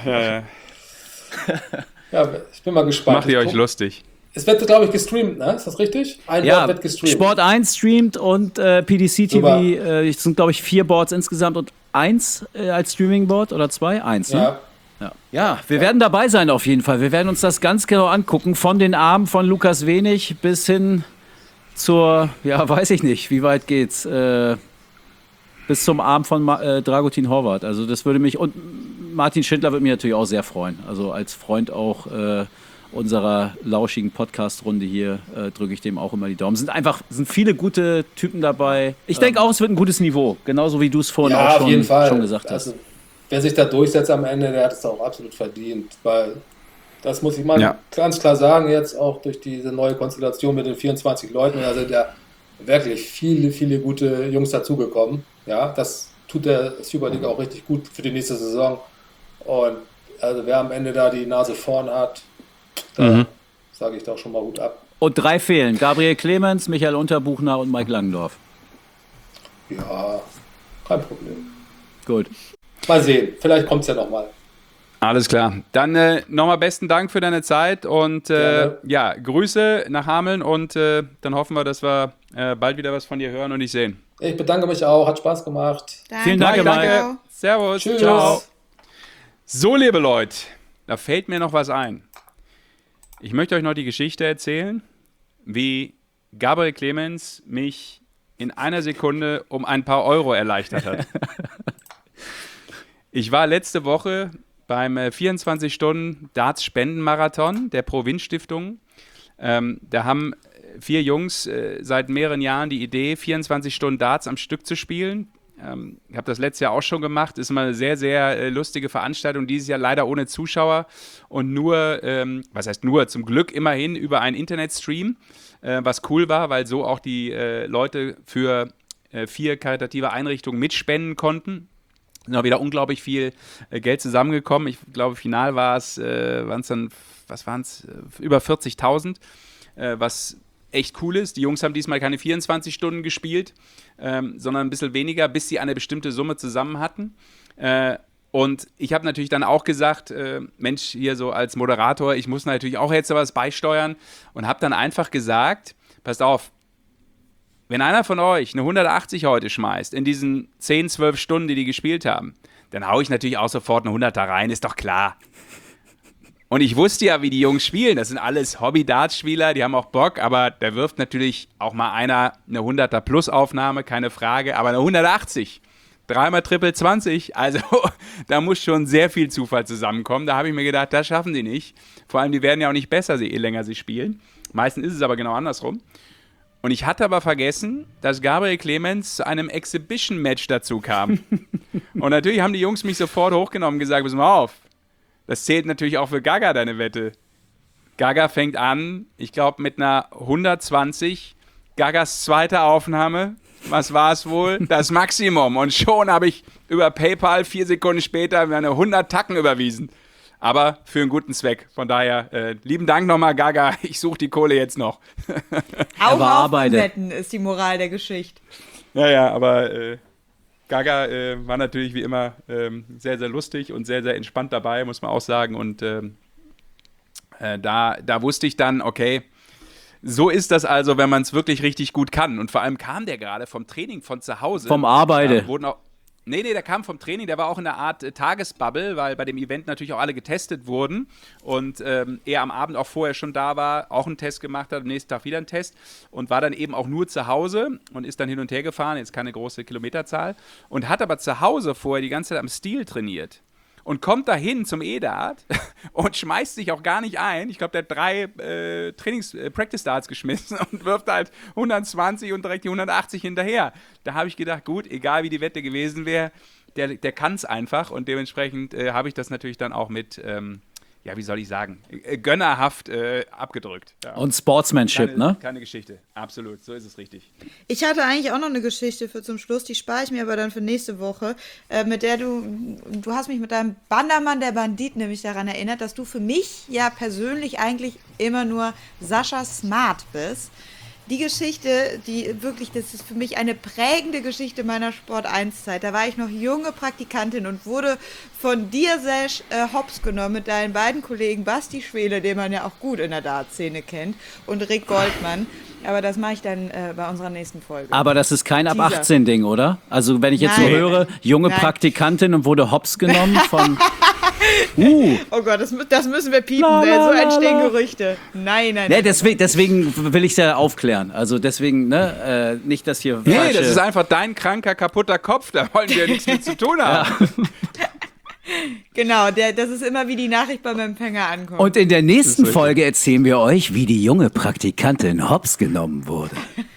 Ja, ich bin mal gespannt. Macht ihr euch lustig? Es wird, glaube ich, gestreamt, ne? Ist das richtig? Ein Ja, Board wird gestreamt. Sport 1 streamt und PDC Super. TV, es sind glaube ich 4 Boards insgesamt und 1 als Streaming-Board oder 2? 1, ne? Ja. Ja, wir werden dabei sein auf jeden Fall. Wir werden uns das ganz genau angucken, von den Armen von Lukas Wenig bis hin zur, ja, weiß ich nicht, wie weit geht's, bis zum Arm von Dragutin Horvath. Also das würde mich, und Martin Schindler würde mich natürlich auch sehr freuen. Also als Freund auch unserer lauschigen Podcast-Runde hier drücke ich dem auch immer die Daumen. Sind viele gute Typen dabei. Ich denke auch, es wird ein gutes Niveau, genauso wie du es vorhin Ja, auch auf jeden Fall. schon gesagt hast. Also, wer sich da durchsetzt am Ende, der hat es auch absolut verdient. Weil, das muss ich mal ganz klar sagen, jetzt auch durch diese neue Konstellation mit den 24 Leuten, da sind ja wirklich viele, viele gute Jungs dazugekommen. Ja, das tut der Super League auch richtig gut für die nächste Saison. Und also wer am Ende da die Nase vorn hat, da sage ich doch schon mal Hut ab. Und 3 fehlen. Gabriel Clemens, Michael Unterbuchner und Mike Langendorf. Ja, kein Problem. Gut. Mal sehen, vielleicht kommt es ja nochmal. Alles klar. Dann nochmal besten Dank für deine Zeit und Gerne. ja, Grüße nach Hameln und dann hoffen wir, dass wir bald wieder was von dir hören und dich sehen. Ich bedanke mich auch, hat Spaß gemacht. Vielen Dank, Mike, Mike. danke. Servus. Tschüss. Ciao. So, liebe Leute, da fällt mir noch was ein. Ich möchte euch noch die Geschichte erzählen, wie Gabriel Clemens mich in einer Sekunde um ein paar Euro erleichtert hat. Ich war letzte Woche beim 24-Stunden-Darts-Spendenmarathon der Provinzstiftung. Da haben 4 Jungs seit mehreren Jahren die Idee, 24 Stunden Darts am Stück zu spielen. Ich habe das letztes Jahr auch schon gemacht. Ist immer eine sehr, sehr lustige Veranstaltung. Dieses Jahr leider ohne Zuschauer und nur, was heißt nur, zum Glück immerhin über einen Internetstream, was cool war, weil so auch die Leute für 4 karitative Einrichtungen mitspenden konnten. Sind auch wieder unglaublich viel Geld zusammengekommen. Ich glaube, final waren es über 40.000, was echt cool ist. Die Jungs haben diesmal keine 24 Stunden gespielt, sondern ein bisschen weniger, bis sie eine bestimmte Summe zusammen hatten. Und ich habe natürlich dann auch gesagt, Mensch, hier so als Moderator, ich muss natürlich auch jetzt was beisteuern und habe dann einfach gesagt, passt auf, wenn einer von euch eine 180 heute schmeißt, in diesen 10, 12 Stunden, die gespielt haben, dann haue ich natürlich auch sofort eine 100er rein, ist doch klar. Und ich wusste ja, wie die Jungs spielen. Das sind alles Hobby-Darts-Spieler, die haben auch Bock, aber da wirft natürlich auch mal einer eine 100er-Plus-Aufnahme, keine Frage, aber eine 180, dreimal Triple 20, also da muss schon sehr viel Zufall zusammenkommen. Da habe ich mir gedacht, das schaffen die nicht. Vor allem, die werden ja auch nicht besser, je länger sie spielen. Meistens ist es aber genau andersrum. Und ich hatte aber vergessen, dass Gabriel Clemens zu einem Exhibition-Match dazu kam. Und natürlich haben die Jungs mich sofort hochgenommen und gesagt, pass mal auf, das zählt natürlich auch für Gaga, deine Wette. Gaga fängt an, ich glaube mit einer 120, Gagas zweite Aufnahme, was war es wohl? Das Maximum. Und schon habe ich über PayPal 4 Sekunden später mir eine 100 Tacken überwiesen. Aber für einen guten Zweck. Von daher, lieben Dank nochmal, Gaga. Ich suche die Kohle jetzt noch. Augen auf beim Wetten ist die Moral der Geschichte. Ja, aber Gaga war natürlich wie immer sehr, sehr lustig und sehr, sehr entspannt dabei, muss man auch sagen. Und da wusste ich dann, okay, so ist das also, wenn man es wirklich richtig gut kann. Und vor allem kam der gerade vom Training von zu Hause. Vom Arbeite. Nee, der kam vom Training, der war auch in einer Art Tagesbubble, weil bei dem Event natürlich auch alle getestet wurden und er am Abend auch vorher schon da war, auch einen Test gemacht hat, am nächsten Tag wieder einen Test und war dann eben auch nur zu Hause und ist dann hin und her gefahren, jetzt keine große Kilometerzahl und hat aber zu Hause vorher die ganze Zeit am Stil trainiert. Und kommt dahin zum EDAT und schmeißt sich auch gar nicht ein. Ich glaube, der hat 3 Practice-Darts geschmissen und wirft halt 120 und direkt die 180 hinterher. Da habe ich gedacht, gut, egal wie die Wette gewesen wäre, der kann es einfach. Und dementsprechend habe ich das natürlich dann auch mit, wie soll ich sagen, gönnerhaft abgedrückt. Ja. Und Sportsmanship, ne? Keine Geschichte, absolut, so ist es richtig. Ich hatte eigentlich auch noch eine Geschichte für zum Schluss, die spare ich mir aber dann für nächste Woche, mit der du hast mich mit deinem Bandermann, der Bandit, nämlich daran erinnert, dass du für mich ja persönlich eigentlich immer nur Sascha Smart bist. Die Geschichte, das ist für mich eine prägende Geschichte meiner Sport-1-Zeit. Da war ich noch junge Praktikantin und wurde von dir, Sesh, hops genommen mit deinen beiden Kollegen Basti Schwele, den man ja auch gut in der Dart-Szene kennt, und Rick Goldmann. Aber das mache ich dann bei unserer nächsten Folge. Aber das ist kein Ab-18-Ding, oder? Also wenn ich jetzt so höre, junge Praktikantin und wurde hops genommen von... Oh Gott, das müssen wir piepen, so entstehen Gerüchte. Nein. Deswegen will ich es ja aufklären. Also deswegen, nicht, dass hier... Nee, das ist einfach dein kranker, kaputter Kopf, da wollen wir nichts mit zu tun haben. Ja. Genau, das ist immer, wie die Nachricht beim Empfänger ankommt. Und in der nächsten Folge erzählen wir euch, wie die junge Praktikantin hops genommen wurde.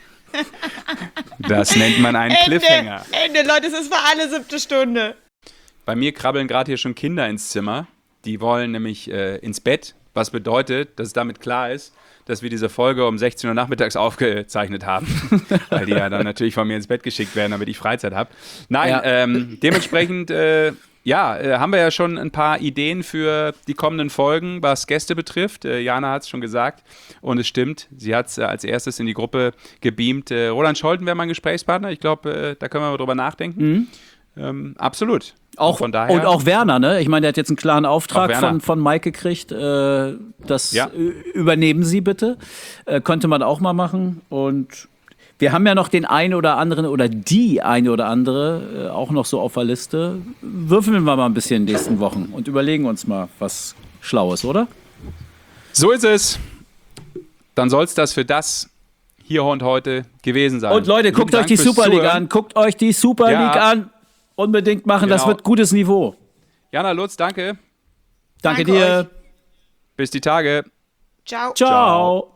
Das nennt man einen Cliffhanger. Ende, Leute, es ist für alle 7. Stunde. Bei mir krabbeln gerade hier schon Kinder ins Zimmer. Die wollen nämlich ins Bett, was bedeutet, dass es damit klar ist, dass wir diese Folge um 16 Uhr nachmittags aufgezeichnet haben. Weil die ja dann natürlich von mir ins Bett geschickt werden, damit ich Freizeit habe. Nein, dementsprechend haben wir ja schon ein paar Ideen für die kommenden Folgen, was Gäste betrifft. Jana hat es schon gesagt und es stimmt. Sie hat es als erstes in die Gruppe gebeamt. Roland Scholten wäre mein Gesprächspartner. Ich glaube, da können wir mal drüber nachdenken. Absolut. Auch, und auch Werner, ne? Ich meine, der hat jetzt einen klaren Auftrag von Mike gekriegt. Das übernehmen Sie bitte. Könnte man auch mal machen. Und wir haben ja noch den einen oder anderen oder die eine oder andere auch noch so auf der Liste. Würfeln wir mal ein bisschen in den nächsten Wochen und überlegen uns mal was Schlaues, oder? So ist es. Dann soll es das für das hier und heute gewesen sein. Und Leute, guckt euch die Super League an. Guckt euch die Super League an. Unbedingt machen, das wird gutes Niveau. Jana Lutz, danke. Danke dir. Bis die Tage. Ciao. Ciao.